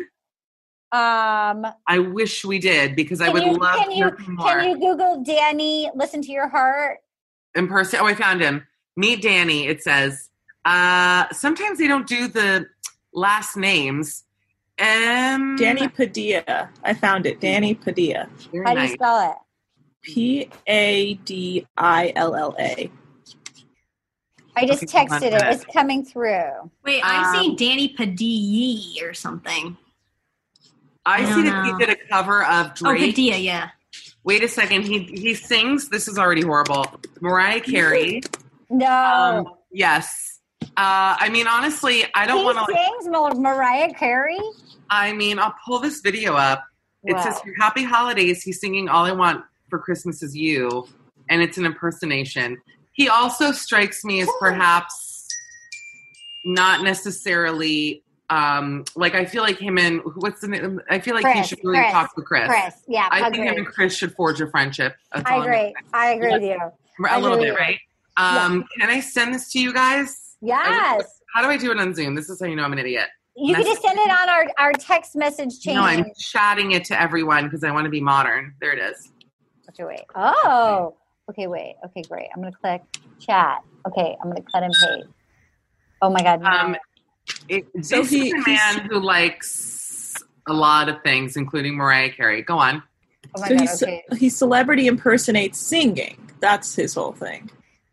I wish we did because I would love to hear more. Can you Google Danny, Listen to Your Heart? In person. Oh, I found him. Meet Danny, it says. Sometimes they don't do the last names. Danny Padilla. I found it. Danny Padilla. How do you spell it? Padilla. I just texted it. It's coming through. Wait, I'm seeing Danny Padilla or something. I see that he did a cover of Drake. Oh, Padilla, yeah. Wait a second. He sings. This is already horrible. Mariah Carey. No. Yes. I mean, honestly, I don't want to. He sings Mariah Carey? I mean, I'll pull this video up. It says, Happy Holidays. He's singing All I Want for Christmas Is You. And it's an impersonation. He also strikes me as perhaps not necessarily... like I feel like him and what's the name? I feel like he should really talk to Chris. Yeah, I think him and Chris should forge a friendship. I agree with you. A little bit, right? Can I send this to you guys? Yes. How do I do it on Zoom? This is how you know I'm an idiot. You can just send it on our text message chain. No, I'm chatting it to everyone because I want to be modern. There it is. Okay, wait. Oh, okay, wait. Okay, great. I'm going to click chat. Okay, I'm going to cut and paste. Oh my God. No. This is a man who likes a lot of things, including Mariah Carey. Go on. Oh my God, he celebrity impersonates singing. That's his whole thing.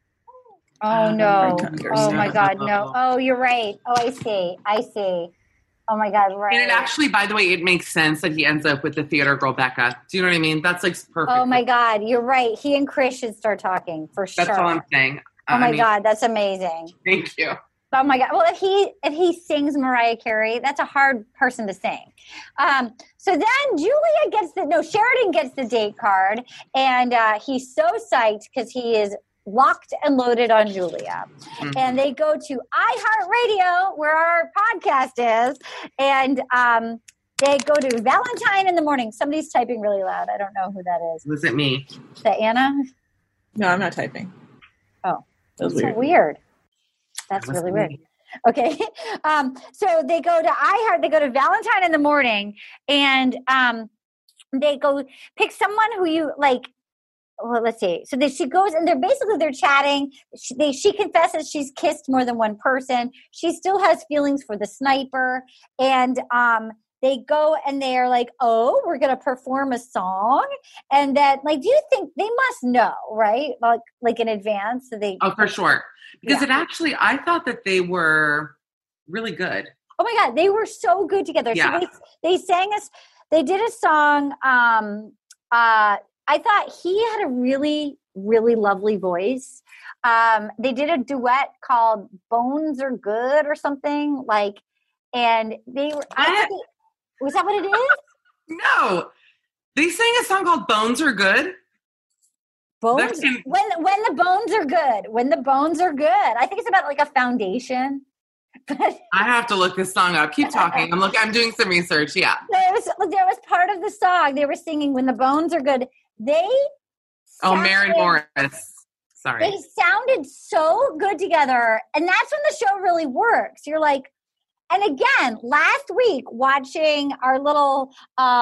Oh, no. Oh, my God, no. Oh, you're right. Oh, I see. Oh, my God, right. And it actually, by the way, it makes sense that he ends up with the theater girl, Becca. Do you know what I mean? That's like perfect. Oh, my God, you're right. He and Chris should start talking, for sure. That's all I'm saying. Oh, my God, that's amazing. Thank you. Oh my God! Well, if he sings Mariah Carey, that's a hard person to sing. So then Sheridan gets the date card, and he's so psyched because he is locked and loaded on Julia. Mm-hmm. And they go to iHeartRadio, where our podcast is, and they go to Valentine in the morning. Somebody's typing really loud. I don't know who that is. Was it me? Is that Anna? No, I'm not typing. Oh, that's so weird. That's really weird. Okay. So they go to iHeart, they go to Valentine in the morning, and they go pick someone who you like. Well, let's see. So she goes, and they're chatting. She confesses she's kissed more than one person. She still has feelings for the sniper. And they go and they're like, oh, we're going to perform a song. And that, like, do you think they must know, right? Like in advance? So oh, for sure. Because it actually, I thought that they were really good. Oh my God. They were so good together. Yeah. So they did a song. I thought he had a really, really lovely voice. They did a duet called Bones Are Good or something and they were, was that what it is? No. They sang a song called Bones Are Good. Bones? When the bones are good. When the bones are good. I think it's about like a foundation. I have to look this song up. Keep talking. I'm doing some research. Yeah. There was part of the song. They were singing When the Bones Are Good. Maren Morris. Sorry. They sounded so good together. And that's when the show really works. You're like, and again, last week watching our little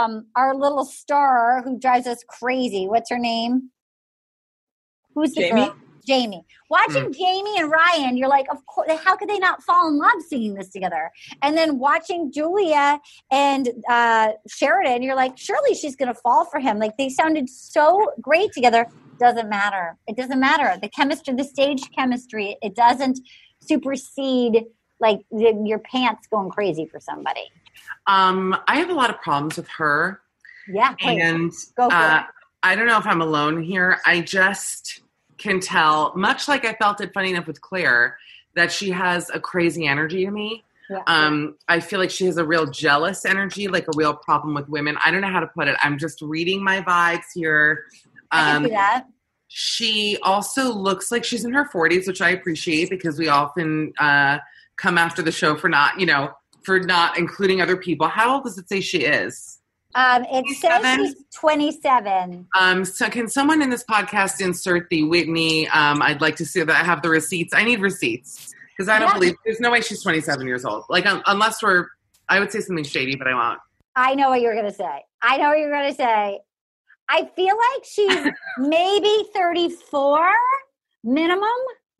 star who drives us crazy. What's her name? Who's the Jamie? girl? Jamie. Watching Jamie and Ryan, you're like, of course, how could they not fall in love singing this together? And then watching Julia and Sheridan, you're like, surely she's going to fall for him. Like, they sounded so great together. Doesn't matter. It doesn't matter. The chemistry, the stage chemistry, it doesn't supersede like your pants going crazy for somebody. I have a lot of problems with her. Yeah. Please. And go for it. I don't know if I'm alone here. I just can tell, much like I felt it, funny enough, with Claire, that she has a crazy energy to me. Yeah. I feel like she has a real jealous energy, like a real problem with women. I don't know how to put it. I'm just reading my vibes here. I can see that. She also looks like she's in her 40s, which I appreciate because we often come after the show for not including other people. How old does it say she is? It says she's 27. So can someone in this podcast insert the Whitney? I'd like to see that I have the receipts. I need receipts because I don't believe there's no way she's 27 years old. Like unless I would say something shady, but I won't. I know what you're going to say. I feel like she's maybe 34 minimum.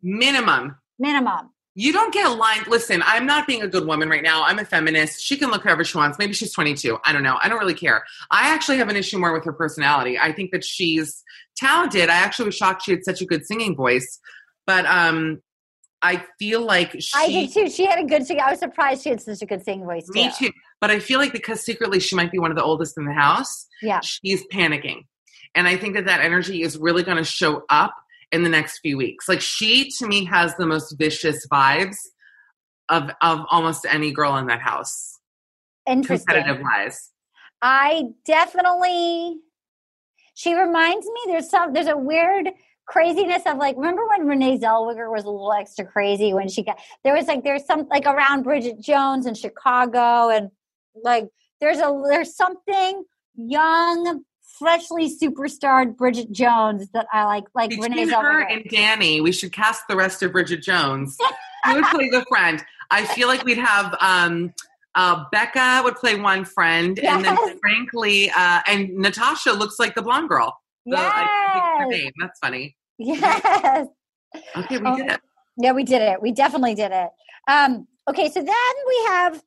You don't get aligned. Listen, I'm not being a good woman right now. I'm a feminist. She can look however she wants. Maybe she's 22. I don't know. I don't really care. I actually have an issue more with her personality. I think that she's talented. I actually was shocked she had such a good singing voice. But I feel like I did too. She had a good singing. I was surprised she had such a good singing voice too. Me too. But I feel like because secretly she might be one of the oldest in the house, she's panicking. And I think that energy is really going to show up in the next few weeks. Like she, to me, has the most vicious vibes of almost any girl in that house. Interesting. Competitive wise. She reminds me, there's a weird craziness of like, remember when Renee Zellweger was a little extra crazy when there's some like around Bridget Jones in Chicago, and like there's something young, freshly superstarred Bridget Jones that I like Renee Zellweger. Her and Danny, we should cast the rest of Bridget Jones. Who would play the friend? I feel like we'd have Becca would play one friend, and then frankly, and Natasha looks like the blonde girl. Yes. I think her name. That's funny. Yes. Okay, we did it. Yeah, we did it. We definitely did it. Okay, so then we have,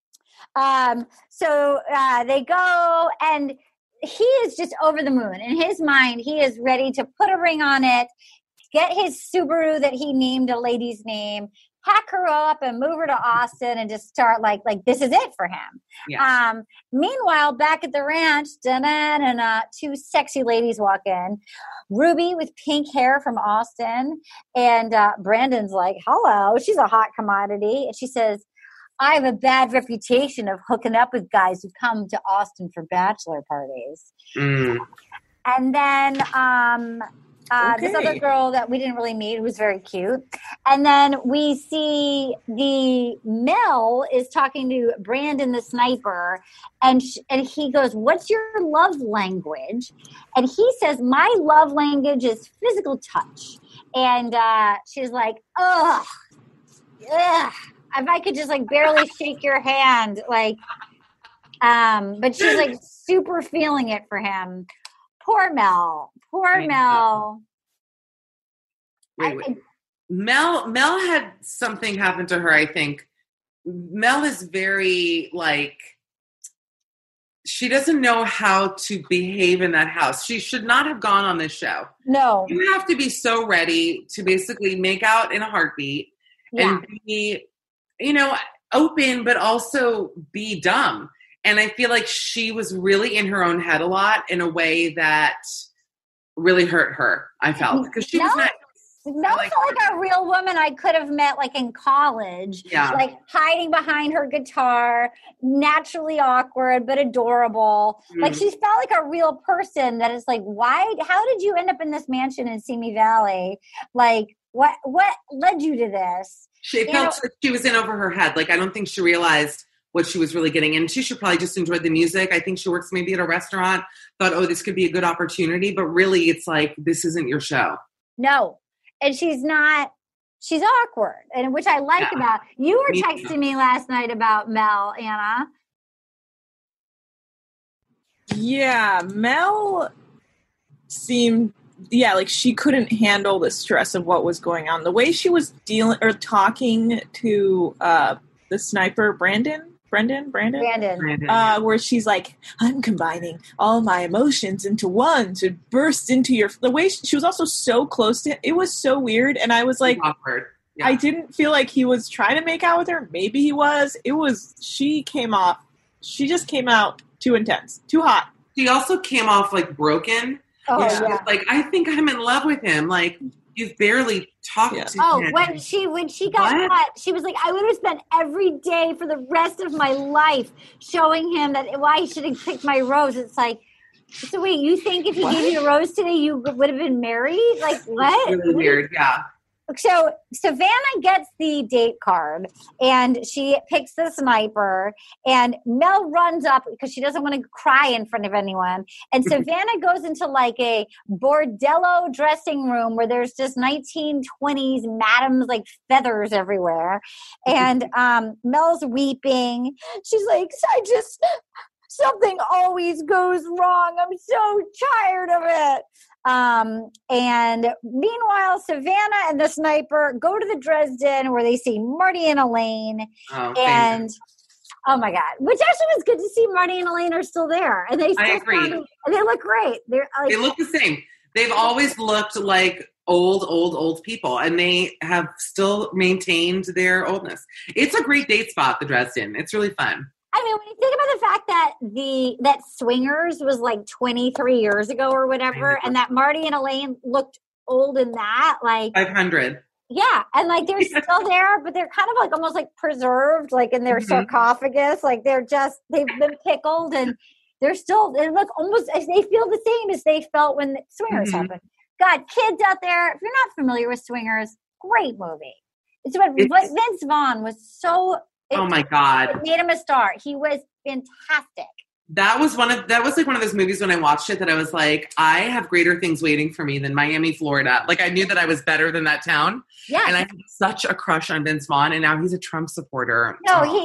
they go, and he is just over the moon. In his mind, he is ready to put a ring on it, get his Subaru that he named a lady's name, pack her up and move her to Austin and just start like this is it for him. Yeah. Meanwhile, back at the ranch, two sexy ladies walk in. Ruby with pink hair from Austin, and Brandon's like, hello, she's a hot commodity. And she says, I have a bad reputation of hooking up with guys who come to Austin for bachelor parties. Mm. And then this other girl that we didn't really meet, who was very cute. And then we see Mel is talking to Brandon the sniper, and he goes, what's your love language? And he says, my love language is physical touch. And she's like, ugh. If I could just like barely shake your hand, like, but she's like super feeling it for him. Poor Mel. Wait. Mel had something happen to her, I think. Mel is very, like, she doesn't know how to behave in that house. She should not have gone on this show. No. You have to be so ready to basically make out in a heartbeat and be, open, but also be dumb. And I feel like she was really in her own head a lot in a way that really hurt her, I felt. Because she was not... Mel's like a real woman I could have met like in college. Yeah. Like hiding behind her guitar, naturally awkward but adorable. Mm. Like she felt like a real person that is like, how did you end up in this mansion in Simi Valley? Like what led you to this? She felt like she was in over her head. Like I don't think she realized what she was really getting into. She probably just enjoyed the music. I think she works maybe at a restaurant, thought, this could be a good opportunity. But really it's like, this isn't your show. No. And she's awkward, and which I like about. You were texting me last night about Mel, Anna. Yeah, Mel seemed, like she couldn't handle the stress of what was going on. The way she was talking to the sniper, Brandon, where she's like, I'm combining all my emotions into one to burst into the way she was also so close to him. It was so weird. And I was like, awkward. Yeah. I didn't feel like he was trying to make out with her. Maybe he was. She just came out too intense, too hot. She also came off like broken. Oh, yeah. She was like, I think I'm in love with him. Like, you've barely talked to him. When she got caught, she was like, I would have spent every day for the rest of my life showing him that why he should have picked my rose. It's like, So wait, you think if he gave you a rose today, you would have been married? Like what? It's really weird, yeah. So Savannah gets the date card and she picks the sniper, and Mel runs up because she doesn't want to cry in front of anyone. And Savannah goes into like a bordello dressing room where there's just 1920s madams, like feathers everywhere. And Mel's weeping. She's like, something always goes wrong. I'm so tired of it. And meanwhile, Savannah and the sniper go to the Dresden where they see Marty and Elaine. Oh my God, which actually was good to see. Marty and Elaine are still there, and they still they look great. They look the same. They've always looked like old people, and they have still maintained their oldness. It's a great date spot, the Dresden. It's really fun. I mean, when you think about the fact that that Swingers was like 23 years ago or whatever, and that Marty and Elaine looked old in that, like 500. Yeah, and like they're still there, but they're kind of like almost like preserved, like in their sarcophagus. Like they've been pickled, and they look almost as they feel the same as they felt when Swingers happened. God, kids out there, if you're not familiar with Swingers, great movie. It's what Vince Vaughn was so. Oh my God! It made him a star. He was fantastic. That was like one of those movies when I watched it that I was like, I have greater things waiting for me than Miami, Florida. Like I knew that I was better than that town. Yeah. And I had such a crush on Vince Vaughn, and now he's a Trump supporter.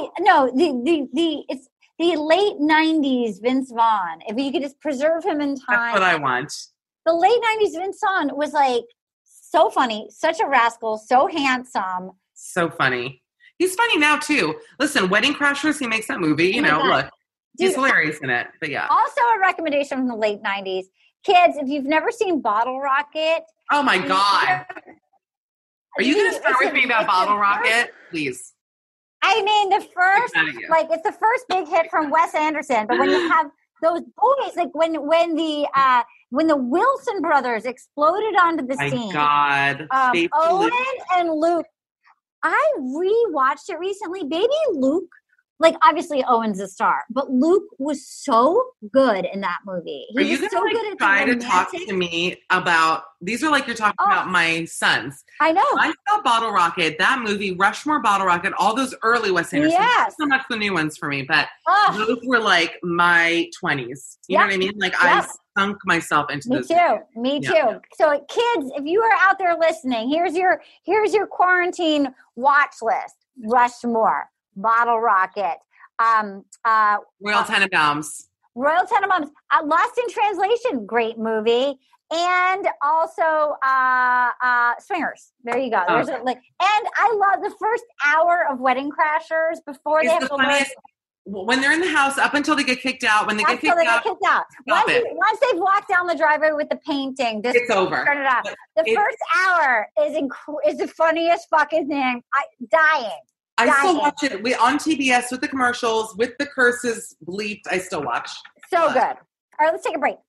It's the late 90s Vince Vaughn. If you could just preserve him in time. That's what I want. The late 90s Vince Vaughn was like so funny, such a rascal, so handsome. So funny. He's funny now too. Listen, Wedding Crashers, he makes that movie. Look, he's hilarious in it. But yeah. Also a recommendation from the late 90s. Kids, if you've never seen Bottle Rocket. Oh my God. Are you going to start with me about Bottle Rocket? Please. I mean, it's the first big hit from Wes Anderson. But when you have those boys, like when the Wilson brothers exploded onto the scene. My God. Owen and Luke. I rewatched it recently. Baby Luke, like obviously Owen's a star, but Luke was so good in that movie. Are you going to try to talk to me about, these are like you're talking about my sons. I know. I saw Bottle Rocket, that movie, Rushmore, Bottle Rocket, all those early Wes Anderson. Yes. Not so much the new ones for me, but those were like my 20s. You know what I mean? Like I sunk myself into this. Me too. So kids, if you are out there listening, here's your quarantine watch list. Rushmore, Bottle Rocket, Royal Tenenbaums. Lost in Translation, great movie. And also Swingers. There you go. And I love the first hour of Wedding Crashers before they have to learn. When they're in the house, up until they get kicked out. When they get kicked out. Once they've walked down the drivay with the painting, it's over. Turn it off. The first hour is the funniest fucking thing. Dying. I still watch it on TBS with the commercials, with the curses bleeped. I still watch. So good. All right, let's take a break.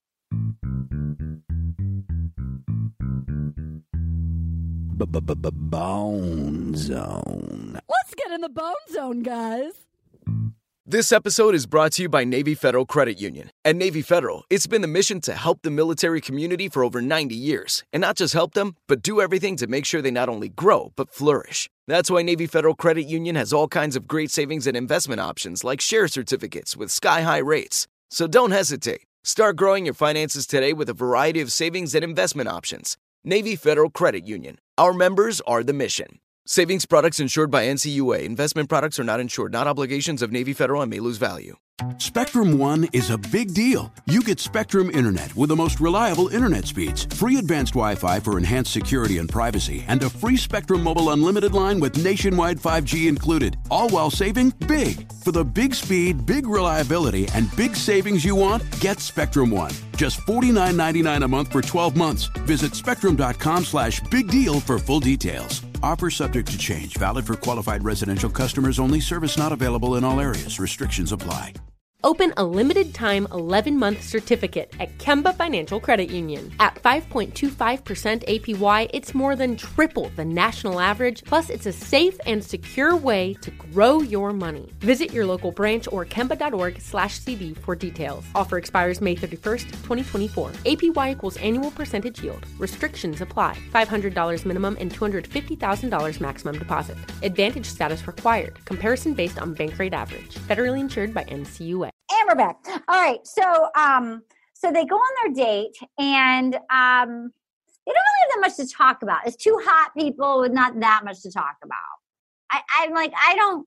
Bone Zone. Let's get in the Bone Zone, guys. This episode is brought to you by Navy Federal Credit Union. At Navy Federal, it's been the mission to help the military community for over 90 years. And not just help them, but do everything to make sure they not only grow, but flourish. That's why Navy Federal Credit Union has all kinds of great savings and investment options like share certificates with sky-high rates. So don't hesitate. Start growing your finances today with a variety of savings and investment options. Navy Federal Credit Union. Our members are the mission. Savings products insured by NCUA. Investment products are not insured, not obligations of Navy Federal and may lose value. Spectrum One is a big deal. You get Spectrum Internet with the most reliable internet speeds, free advanced Wi-Fi for enhanced security and privacy, and a free Spectrum Mobile Unlimited line with nationwide 5G included, all while saving big. For the big speed, big reliability, and big savings you want, get Spectrum One. Just $49.99 a month for 12 months. Visit spectrum.com/big deal for full details. Offer subject to change. Valid for qualified residential customers only. Service not available in all areas. Restrictions apply. Open a limited-time 11-month certificate at Kemba Financial Credit Union. At 5.25% APY, it's more than triple the national average, plus it's a safe and secure way to grow your money. Visit your local branch or kemba.org/cb for details. Offer expires May 31st, 2024. APY equals annual percentage yield. Restrictions apply. $500 minimum and $250,000 maximum deposit. Advantage status required. Comparison based on bank rate average. Federally insured by NCUA. And we're back. All right. So they go on their date and they don't really have that much to talk about. It's two hot people with not that much to talk about. I'm like, I don't,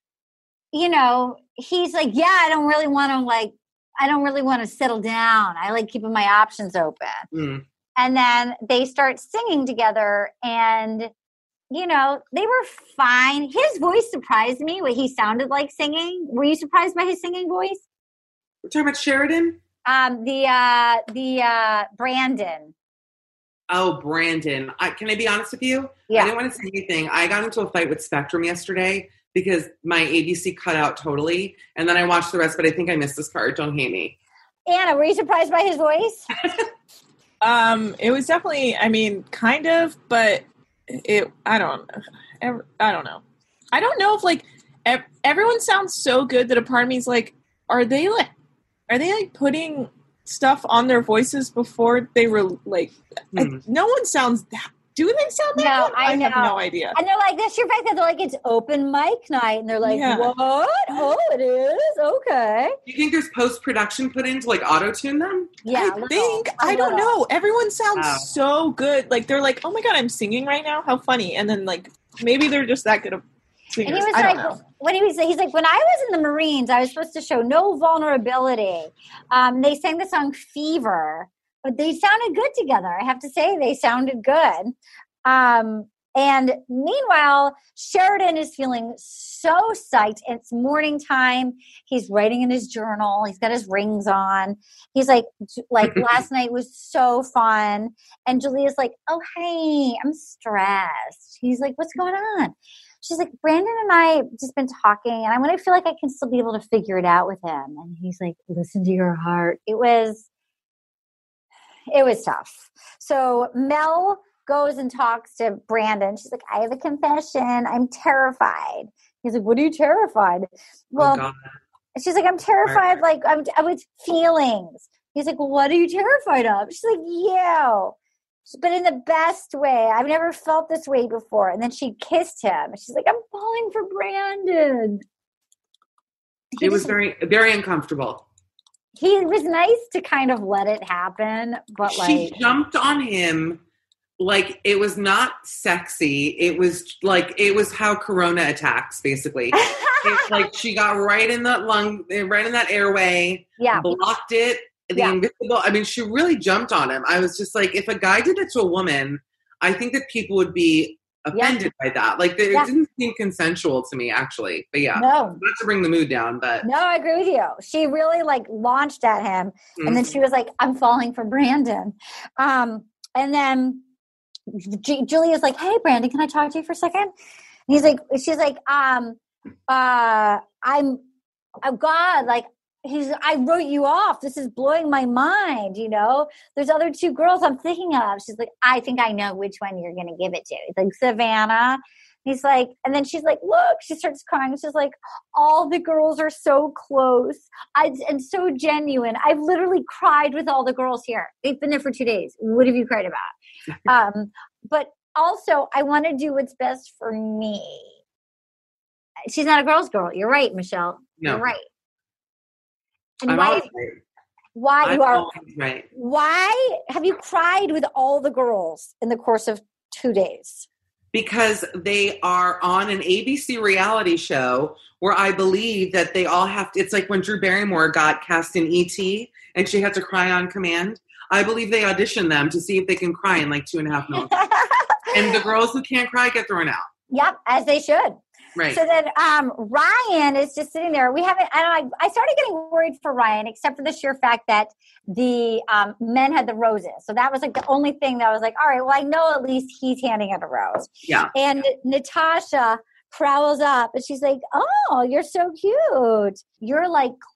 he's like, yeah, I don't really want to settle down. I like keeping my options open. Mm. And then they start singing together and, they were fine. His voice surprised me, what he sounded like singing. Were you surprised by his singing voice? We're talking about Sheridan? Brandon. Oh, Brandon. Can I be honest with you? Yeah. I didn't want to say anything. I got into a fight with Spectrum yesterday because my ABC cut out totally. And then I watched the rest, but I think I missed this part. Don't hate me. Anna, were you surprised by his voice? It was definitely, kind of, but I don't know. I don't know if everyone sounds so good that a part of me is like, are they putting stuff on their voices before they were no one sounds that. Do they sound that good? I have no idea. And they're like, that's your fact that they're like, it's open mic night. And they're like, what? Oh, it is? Okay. Do you think there's post-production put in to auto-tune them? Yeah. I don't know. Everyone sounds so good. They're like, oh my God, I'm singing right now. How funny. And then maybe they're just that good of singers. And he was what he was saying, he's like, when I was in the Marines, I was supposed to show no vulnerability. They sang the song Fever. But they sounded good together. I have to say they sounded good. And meanwhile, Sheridan is feeling so psyched. It's morning time. He's writing in his journal. He's got his rings on. He's like last night was so fun. And Julia's like, oh, hey, I'm stressed. He's like, what's going on? She's like, Brandon and I have just been talking, and I want to feel like I can still be able to figure it out with him. And he's like, listen to your heart. It was tough. So Mel goes and talks to Brandon. She's like, I have a confession. I'm terrified. He's like, what are you terrified? Well, she's like, I'm terrified. I'm with feelings. He's like, well, what are you terrified of? She's like, yeah. But in the best way. I've never felt this way before. And then she kissed him. She's like, I'm falling for Brandon. It was very, very uncomfortable. He was nice to kind of let it happen, but she jumped on him like it was not sexy. It was how Corona attacks, basically. She got right in that right in that airway, blocked it. Invisible. She really jumped on him. I was just like, if a guy did it to a woman, I think that people would be offended by that. It didn't seem consensual to me, actually. But not to bring the mood down, but no, I agree with you. She really launched at him, and then she was like, "I'm falling for Brandon," and then Julia's like, "Hey, Brandon, can I talk to you for a second?" And she's like, I wrote you off. This is blowing my mind, There's other two girls I'm thinking of. She's like, I think I know which one you're going to give it to. He's like, Savannah. He's like, and then she's like, look, she starts crying. She's like, all the girls are so close and so genuine. I've literally cried with all the girls here. They've been there for 2 days. What have you cried about? But also, I want to do what's best for me. She's not a girl's girl. You're right, Michelle. No. You're right. And why have you cried with all the girls in the course of 2 days? Because they are on an ABC reality show where I believe that they all have to, it's like when Drew Barrymore got cast in E.T. and she had to cry on command. I believe they audition them to see if they can cry in 2.5 minutes. And the girls who can't cry get thrown out. Yep, as they should. Right. So then Ryan is just sitting there. I started getting worried for Ryan, except for the sheer fact that the men had the roses. So that was the only thing that I was like, all right, well, I know at least he's handing out a rose. Yeah. And Natasha prowls up and she's like, oh, you're so cute. You're like Clark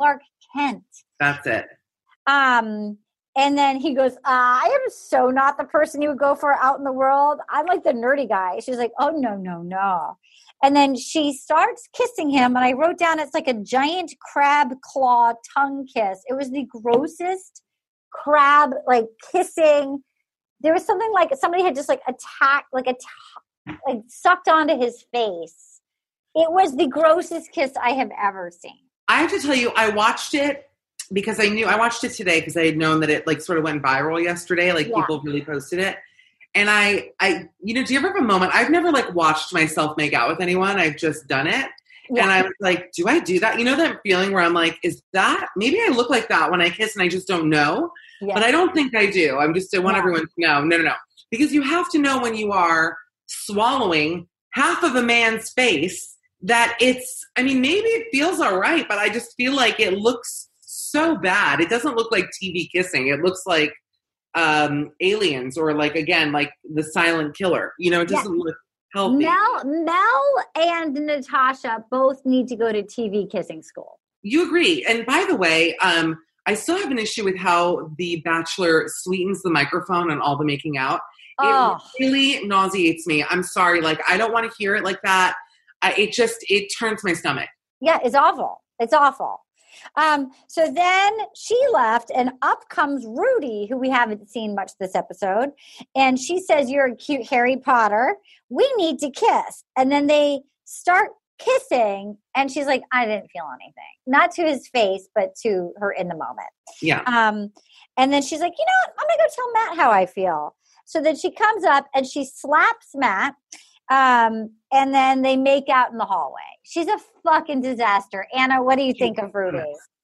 Kent. That's it. And then he goes, I am so not the person you would go for out in the world. I'm like the nerdy guy. She's like, oh, no. And then she starts kissing him. And I wrote down, it's like a giant crab claw tongue kiss. It was the grossest crab, like kissing. There was something like somebody had just like attacked, like sucked onto his face. It was the grossest kiss I have ever seen. I have to tell you, I watched it because I watched it today because I had known that it like sort of went viral yesterday. Like people really posted it. And I, do you ever have a moment? I've never like watched myself make out with anyone. I've just done it. Yeah. And I was like, do I do that? You know that feeling where I'm like, is that, maybe I look like that when I kiss and I just don't know. Yeah. But I don't think I do. I want everyone to know. No. Because you have to know when you are swallowing half of a man's face that maybe it feels all right, but I just feel like it looks so bad. It doesn't look like TV kissing. It looks like Aliens or like, again, like the silent killer. It doesn't look healthy. Mel and Natasha both need to go to TV kissing school. You agree. And by the way, I still have an issue with how The Bachelor sweetens the microphone and all the making out. It really nauseates me. I'm sorry. Like, I don't want to hear it like that. It turns my stomach. Yeah, it's awful. It's awful. So then she left and up comes Rudy, who we haven't seen much this episode. And she says, you're a cute Harry Potter. We need to kiss. And then they start kissing and she's like, I didn't feel anything. Not to his face, but to her in the moment. Yeah. And then she's like, you know what? I'm going to go tell Matt how I feel. So then she comes up and she slaps Matt. And then they make out in the hallway. She's a fucking disaster. Anna, what do you think of Rudy?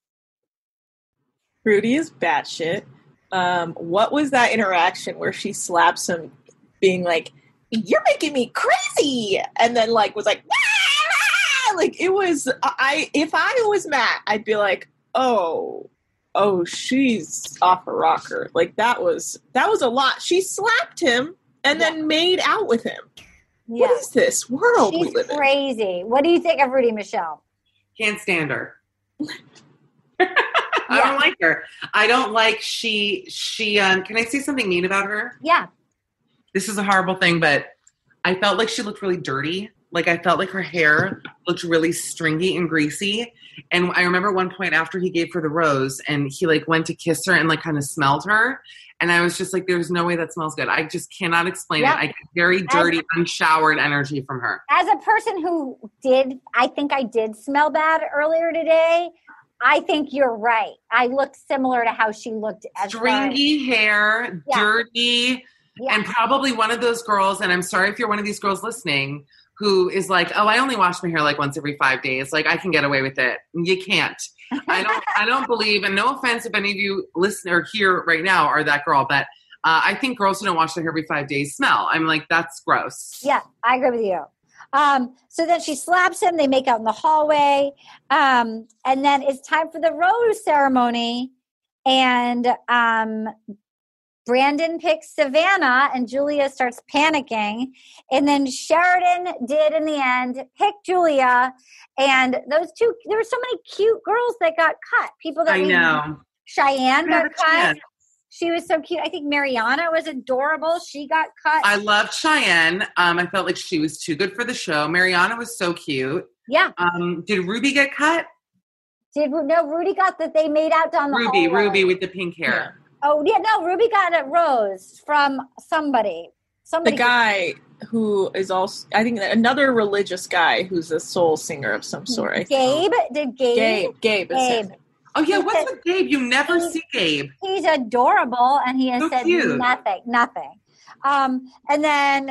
Rudy is batshit. What was that interaction where she slaps him being like, you're making me crazy? And then like was like, ah! Like it was, if I was Matt, I'd be like, oh, she's off her rocker. Like that was a lot. She slapped him and then made out with him. Yeah. What is this world we live in? She's crazy. What do you think of Rudy, Michelle? Can't stand her. I don't like her. I don't like she can I say something mean about her? Yeah. This is a horrible thing, but I felt like she looked really dirty. Like I felt like her hair looked really stringy and greasy. And I remember one point after he gave her the rose and he like went to kiss her and like kind of smelled her. And I was just like, there's no way that smells good. I just cannot explain it. I get very dirty, unshowered energy from her. As a person who I think I did smell bad earlier today. I think you're right. I looked similar to how she looked. Stringy hair, dirty, and probably one of those girls, and I'm sorry if you're one of these girls listening, who is like, oh, I only wash my hair like once every 5 days. Like, I can get away with it. You can't. I don't believe, and no offense if any of you listen or hear right now are that girl, but I think girls who don't wash their hair every 5 days smell. I'm like, that's gross. Yeah, I agree with you. So then she slaps him. They make out in the hallway. And then it's time for the rose ceremony. And Brandon picks Savannah and Julia starts panicking. And then Sheridan did in the end pick Julia. And those two, there were so many cute girls that got cut. People that I know. Cheyenne got cut. She was so cute. I think Mariana was adorable. She got cut. I loved Cheyenne. I felt like she was too good for the show. Mariana was so cute. Yeah. Did Ruby get cut? Rudy got that they made out down the hallway. Ruby with the pink hair. Oh, yeah. No, Ruby got a rose from somebody. The guy who is also, I think, another religious guy who's a soul singer of some sort. Gabe? Did Gabe? Gabe. Is Oh, yeah. What's with Gabe? You never see Gabe. He's adorable, and he has said cute. nothing. And then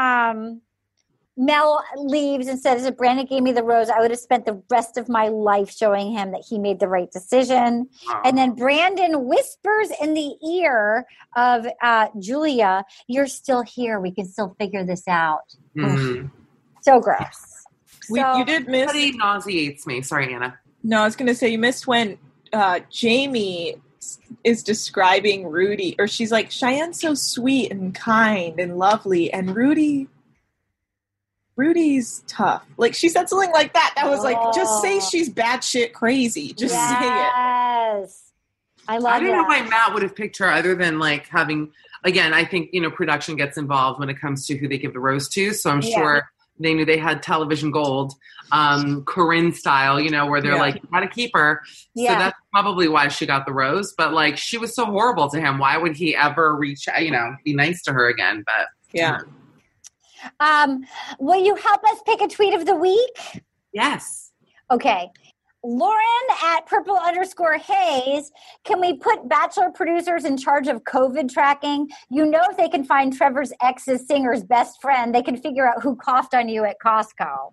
Mel leaves and says, if Brandon gave me the rose, I would have spent the rest of my life showing him that he made the right decision. And then Brandon whispers in the ear of Julia, you're still here. We can still figure this out. Mm-hmm. So gross. You did miss. It nauseates me. Sorry, Anna. No, I was going to say you missed when Jamie is describing Rudy, or she's like, Cheyenne's so sweet and kind and lovely, and Rudy Rudy's tough. Like, she said something like that. That was like, just say she's batshit crazy. Just say it. Yes. I love I don't know why Matt would have picked her other than like having, again, I think, production gets involved when it comes to who they give the rose to. So I'm sure they knew they had television gold, Corinne style, where they're like, you gotta keep her. Yeah. So that's probably why she got the rose. But like, she was so horrible to him. Why would he ever reach, be nice to her again? But yeah. Will you help us pick a tweet of the week? Yes. Okay. Lauren at @purple_Hayes. Can we put Bachelor producers in charge of COVID tracking? If they can find Trevor's ex's singer's best friend, they can figure out who coughed on you at Costco.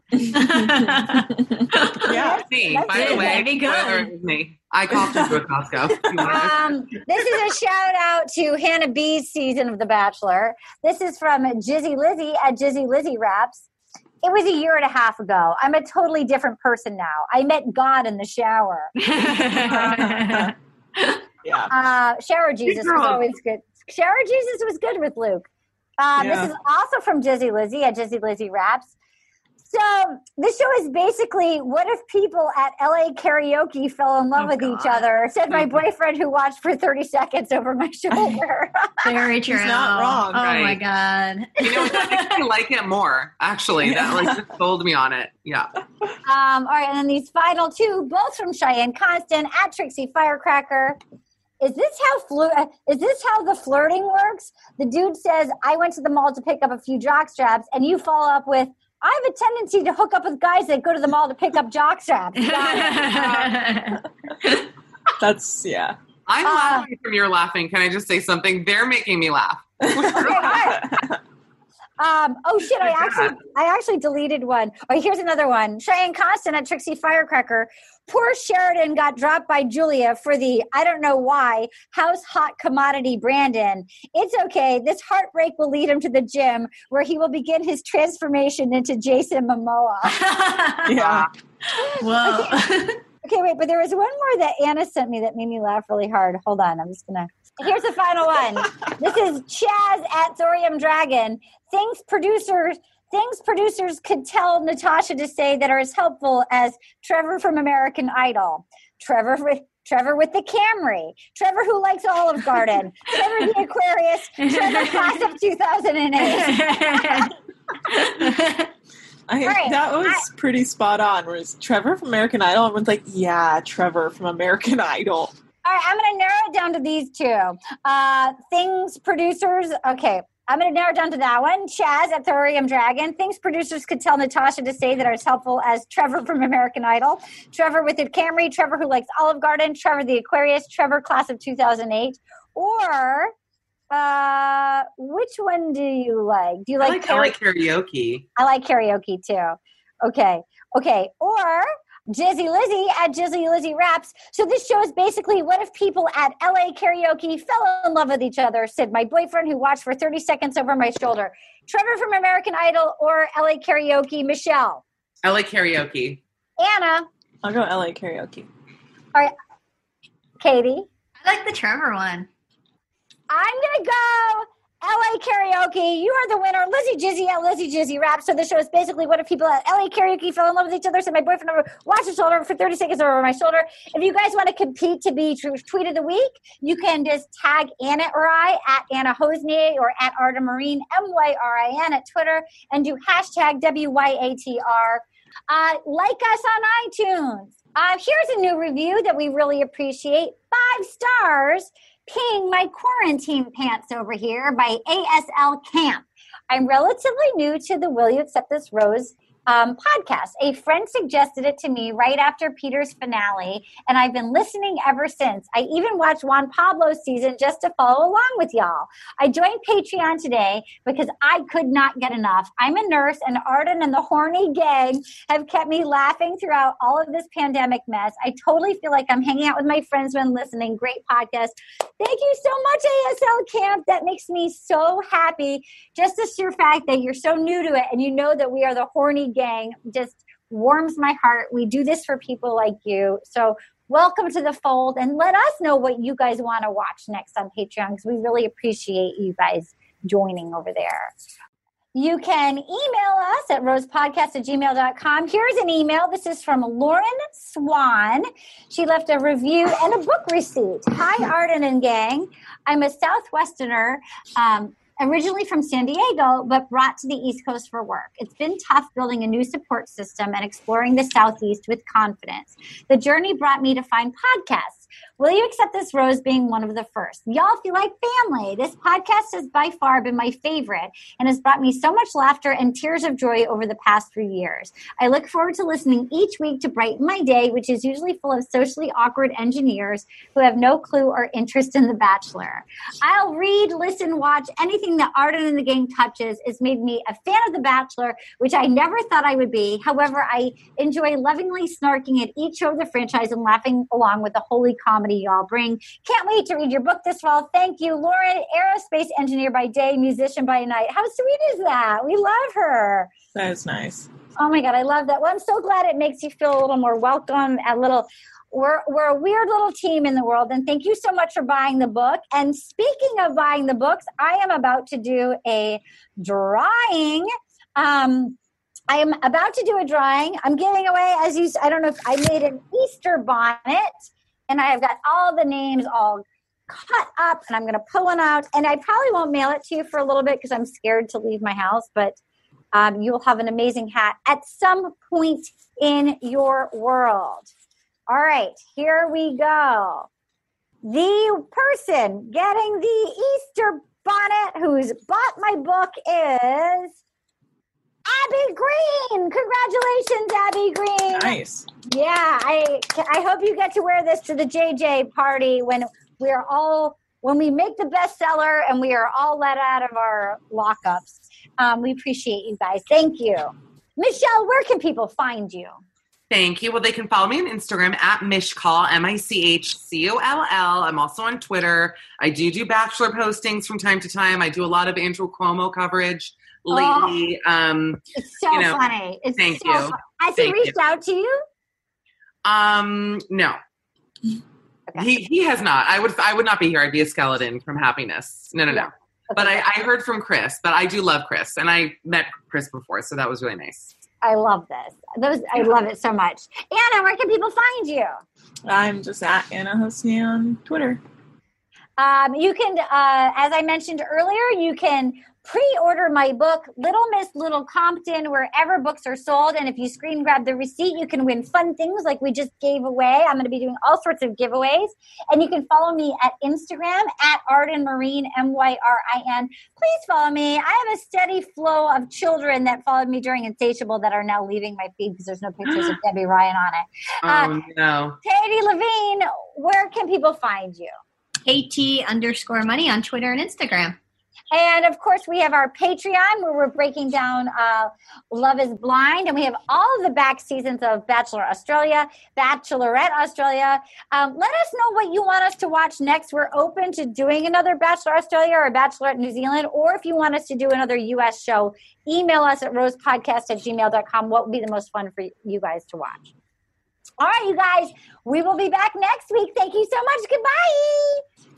Yeah, me. By the way, it was me. I coughed into a Costco. This is a shout out to Hannah B's season of The Bachelor. This is from Jizzy Lizzy at Jizzy Lizzy Raps. It was a year and a half ago. I'm a totally different person now. I met God in the shower. Shower Jesus was always good. Shower Jesus was good with Luke. This is also from Jizzy Lizzy at Jizzy Lizzy Raps. So this show is basically, what if people at LA Karaoke fell in love with each other? Said my boyfriend who watched for 30 seconds over my shoulder. Very true. He's not wrong. Oh my God. That makes me like it more, actually. That just sold me on it. Yeah. All right, and then these final two, both from Cheyenne Constant at Trixie Firecracker. Is this how the flirting works? The dude says, I went to the mall to pick up a few jock straps, and you follow up with, I have a tendency to hook up with guys that go to the mall to pick up jock straps. That's, yeah. I'm laughing from your laughing. Can I just say something? They're making me laugh. Oh shit! I actually deleted one. Oh, here's another one. Cheyenne Constant at Trixie Firecracker. Poor Sheridan got dropped by Julia for the, I don't know why, house hot commodity Brandon. It's okay. This heartbreak will lead him to the gym where he will begin his transformation into Jason Momoa. Yeah. Whoa. Okay, wait, but there was one more that Anna sent me that made me laugh really hard. Hold on, I'm just gonna. Here's the final one. This is Chaz at Thorium Dragon. Things producers could tell Natasha to say that are as helpful as Trevor from American Idol, Trevor with the Camry, Trevor who likes Olive Garden, Trevor the Aquarius, Trevor class of 2008. That was pretty spot on. Was Trevor from American Idol? Everyone's like, yeah, Trevor from American Idol. All right, I'm going to narrow it down to these two. Things producers, okay. I'm going to narrow it down to that one. Chaz at Thorium Dragon. Things producers could tell Natasha to say that are as helpful as Trevor from American Idol, Trevor with the Camry, Trevor who likes Olive Garden, Trevor the Aquarius, Trevor class of 2008. Or which one do you like? Do you I like karaoke. I like karaoke too. Okay. Or Jizzy Lizzy at Jizzy Lizzy Raps. So this show is basically, what if people at LA Karaoke fell in love with each other? Said my boyfriend who watched for 30 seconds over my shoulder. Trevor from American Idol or LA Karaoke? Michelle? LA Karaoke. Anna? I'll go LA Karaoke. All right. Katie? I like the Trevor one. I'm going to go LA Karaoke. You are the winner. Lizzy Jizzy at Lizzy Jizzy Rap. So the show is basically, what if people at LA Karaoke fell in love with each other? So my boyfriend watched his shoulder for 30 seconds over my shoulder. If you guys want to compete to be Tweet of the Week, you can just tag Anna or I at Anna Hosnier or at Arda Marine, MYRIN at Twitter, and do hashtag WYATR. Like us on iTunes. Here's a new review that we really appreciate. 5 stars. Peeing my quarantine pants over here by ASL Camp. I'm relatively new to the Will You Accept This Rose podcast. A friend suggested it to me right after Peter's finale, and I've been listening ever since. I even watched Juan Pablo's season just to follow along with y'all. I joined Patreon today because I could not get enough. I'm a nurse, and Arden and the horny gang have kept me laughing throughout all of this pandemic mess. I totally feel like I'm hanging out with my friends when listening. Great podcast. Thank you so much, ASL Camp. That makes me so happy. Just the sheer fact that you're so new to it and you know that we are the horny gang just warms my heart. We do this for people like you. So welcome to the fold, and let us know what you guys want to watch next on Patreon, because we really appreciate you guys joining over there. You can email us at rosepodcast@gmail.com. Here's an email. This is from Lauren Swan. She left a review and a book receipt. Hi, Arden and gang. I'm a Southwesterner, originally from San Diego, but brought to the East Coast for work. It's been tough building a new support system and exploring the Southeast with confidence. The journey brought me to find podcasts. Will you accept this, Rose, being one of the first? Y'all feel like family. This podcast has by far been my favorite and has brought me so much laughter and tears of joy over the past few years. I look forward to listening each week to brighten my day, which is usually full of socially awkward engineers who have no clue or interest in The Bachelor. I'll read, listen, watch anything that Arden and the gang touches. It's made me a fan of The Bachelor, which I never thought I would be. However, I enjoy lovingly snarking at each show of the franchise and laughing along with the holy comedy y'all bring. Can't wait to read your book this fall. Thank you, Lauren, aerospace engineer by day, musician by night. How sweet is that? We love her. That is nice. Oh my God, I love that. Well, I'm so glad it makes you feel a little more welcome, we're a weird little team in the world. And thank you so much for buying the book. And speaking of buying the books, I am about to do a drawing. I am about to do a drawing. I'm giving away, I don't know if I made an Easter bonnet. And I have got all the names all cut up, and I'm going to pull one out. And I probably won't mail it to you for a little bit because I'm scared to leave my house. But you will have an amazing hat at some point in your world. All right, here we go. The person getting the Easter bonnet who's bought my book is Abby Green. Congratulations, Abby Green. Nice. Yeah, I hope you get to wear this to the JJ party when we make the bestseller and we are all let out of our lockups. We appreciate you guys. Thank you. Michelle, where can people find you? Thank you. Well, they can follow me on Instagram at Michcoll, MICHCOLL. I'm also on Twitter. I do Bachelor postings from time to time. I do a lot of Andrew Cuomo coverage lately. It's so funny. Thank you. Fun. Has he reached out to you? No. Okay. He has not. I would not be here. I'd be a skeleton from happiness. No. Okay. But I heard from Chris, but I do love Chris, and I met Chris before, so that was really nice. I love this. I love it so much. Anna, where can people find you? I'm just at Anna Hosni on Twitter. You can, as I mentioned earlier, you can pre-order my book, Little Miss Little Compton, wherever books are sold. And if you screen grab the receipt, you can win fun things like we just gave away. I'm going to be doing all sorts of giveaways. And you can follow me at Instagram at Arden Myrin, MYRIN. Please follow me. I have a steady flow of children that followed me during Insatiable that are now leaving my feed because there's no pictures of Debbie Ryan on it. No. Katie Levine, where can people find you? KT_money on Twitter and Instagram. And, of course, we have our Patreon where we're breaking down Love is Blind. And we have all of the back seasons of Bachelor Australia, Bachelorette Australia. Let us know what you want us to watch next. We're open to doing another Bachelor Australia or Bachelorette New Zealand. Or if you want us to do another U.S. show, email us at rosepodcast@gmail.com. What would be the most fun for you guys to watch? All right, you guys, we will be back next week. Thank you so much. Goodbye.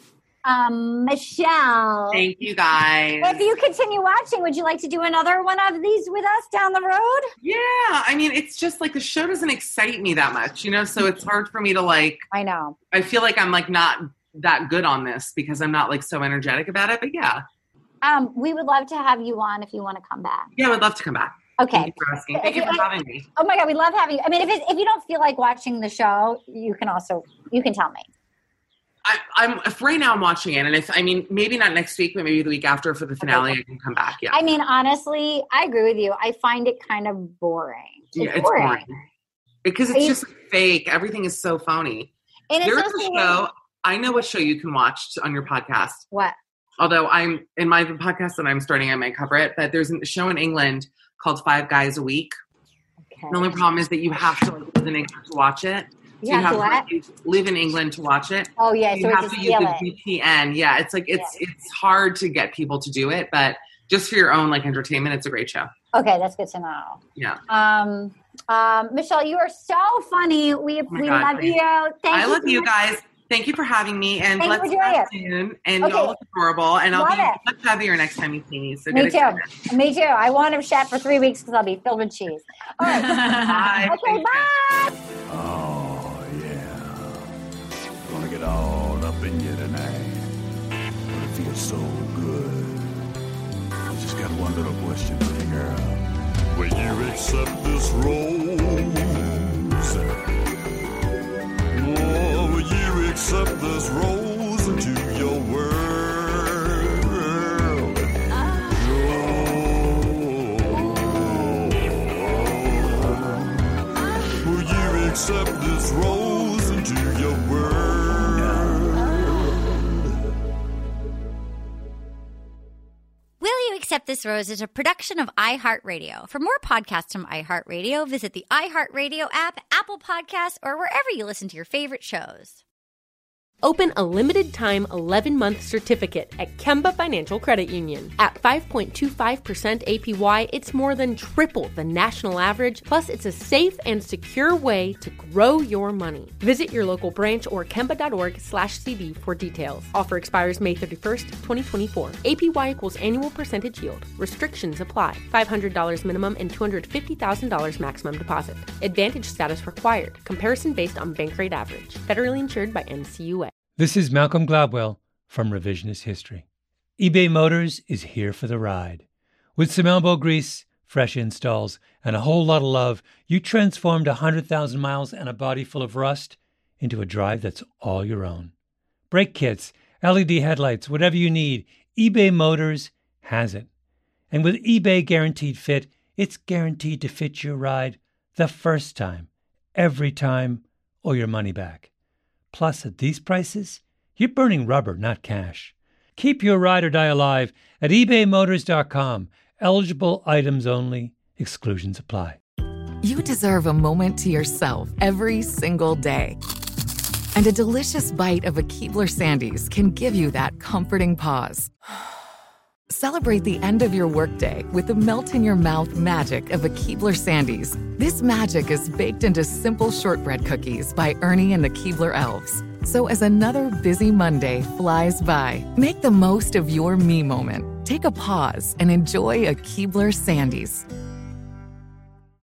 Michelle. Thank you, guys. If you continue watching, would you like to do another one of these with us down the road? Yeah. I mean, it's just like the show doesn't excite me that much, so it's hard for me to I know. I feel like I'm not that good on this because I'm not so energetic about it, but yeah. We would love to have you on if you want to come back. Yeah, I would love to come back. Okay. Thank you for asking. Thank you for having me. Oh my God, we love having you. I mean, if you don't feel like watching the show, you can tell me. I'm right now I'm watching it, and maybe not next week, but maybe the week after for the finale, I can come back. Yeah. I mean, honestly, I agree with you. I find it kind of boring. It's boring. Because it's just fake. Everything is so phony. And there's a show. I know what show you can watch on your podcast. What? Although I'm in my podcast that I'm starting, I might cover it. But there's a show in England called 5 Guys a Week. Okay. The only problem is that you have to live in England to watch it. You have to live in England to watch it. Oh yeah, you have to use the VPN. Yeah, it's hard to get people to do it, but just for your own entertainment, it's a great show. Okay, that's good to know. Yeah. Michelle, you are so funny. We love you. I love you guys. Thank you for having me, and Thank let's chat soon. And y'all look adorable, and I'll be much heavier next time you see me. So me too. Me too. I won't have shat for 3 weeks because I'll be filled with cheese. All right. Bye. Okay, bye. Oh yeah, gonna get all up in you tonight. It feels so good. I just got one little question for you, girl. Will you accept this rose? Oh, will you accept this rose into your world? Will you accept this rose into your world? Will You Accept This Rose is a production of iHeartRadio. For more podcasts from iHeartRadio, visit the iHeartRadio app, Apple Podcasts, or wherever you listen to your favorite shows. Open a limited-time 11-month certificate at Kemba Financial Credit Union. At 5.25% APY, it's more than triple the national average, plus it's a safe and secure way to grow your money. Visit your local branch or kemba.org/CD for details. Offer expires May 31st, 2024. APY equals annual percentage yield. Restrictions apply. $500 minimum and $250,000 maximum deposit. Advantage status required. Comparison based on bank rate average. Federally insured by NCUA. This is Malcolm Gladwell from Revisionist History. eBay Motors is here for the ride. With some elbow grease, fresh installs, and a whole lot of love, you transformed 100,000 miles and a body full of rust into a drive that's all your own. Brake kits, LED headlights, whatever you need, eBay Motors has it. And with eBay Guaranteed Fit, it's guaranteed to fit your ride the first time, every time, or your money back. Plus, at these prices, you're burning rubber, not cash. Keep your ride or die alive at ebaymotors.com. Eligible items only. Exclusions apply. You deserve a moment to yourself every single day. And a delicious bite of a Keebler Sandies can give you that comforting pause. Celebrate the end of your workday with the melt-in-your-mouth magic of a Keebler Sandies. This magic is baked into simple shortbread cookies by Ernie and the Keebler Elves. So as another busy Monday flies by, make the most of your me moment. Take a pause and enjoy a Keebler Sandies.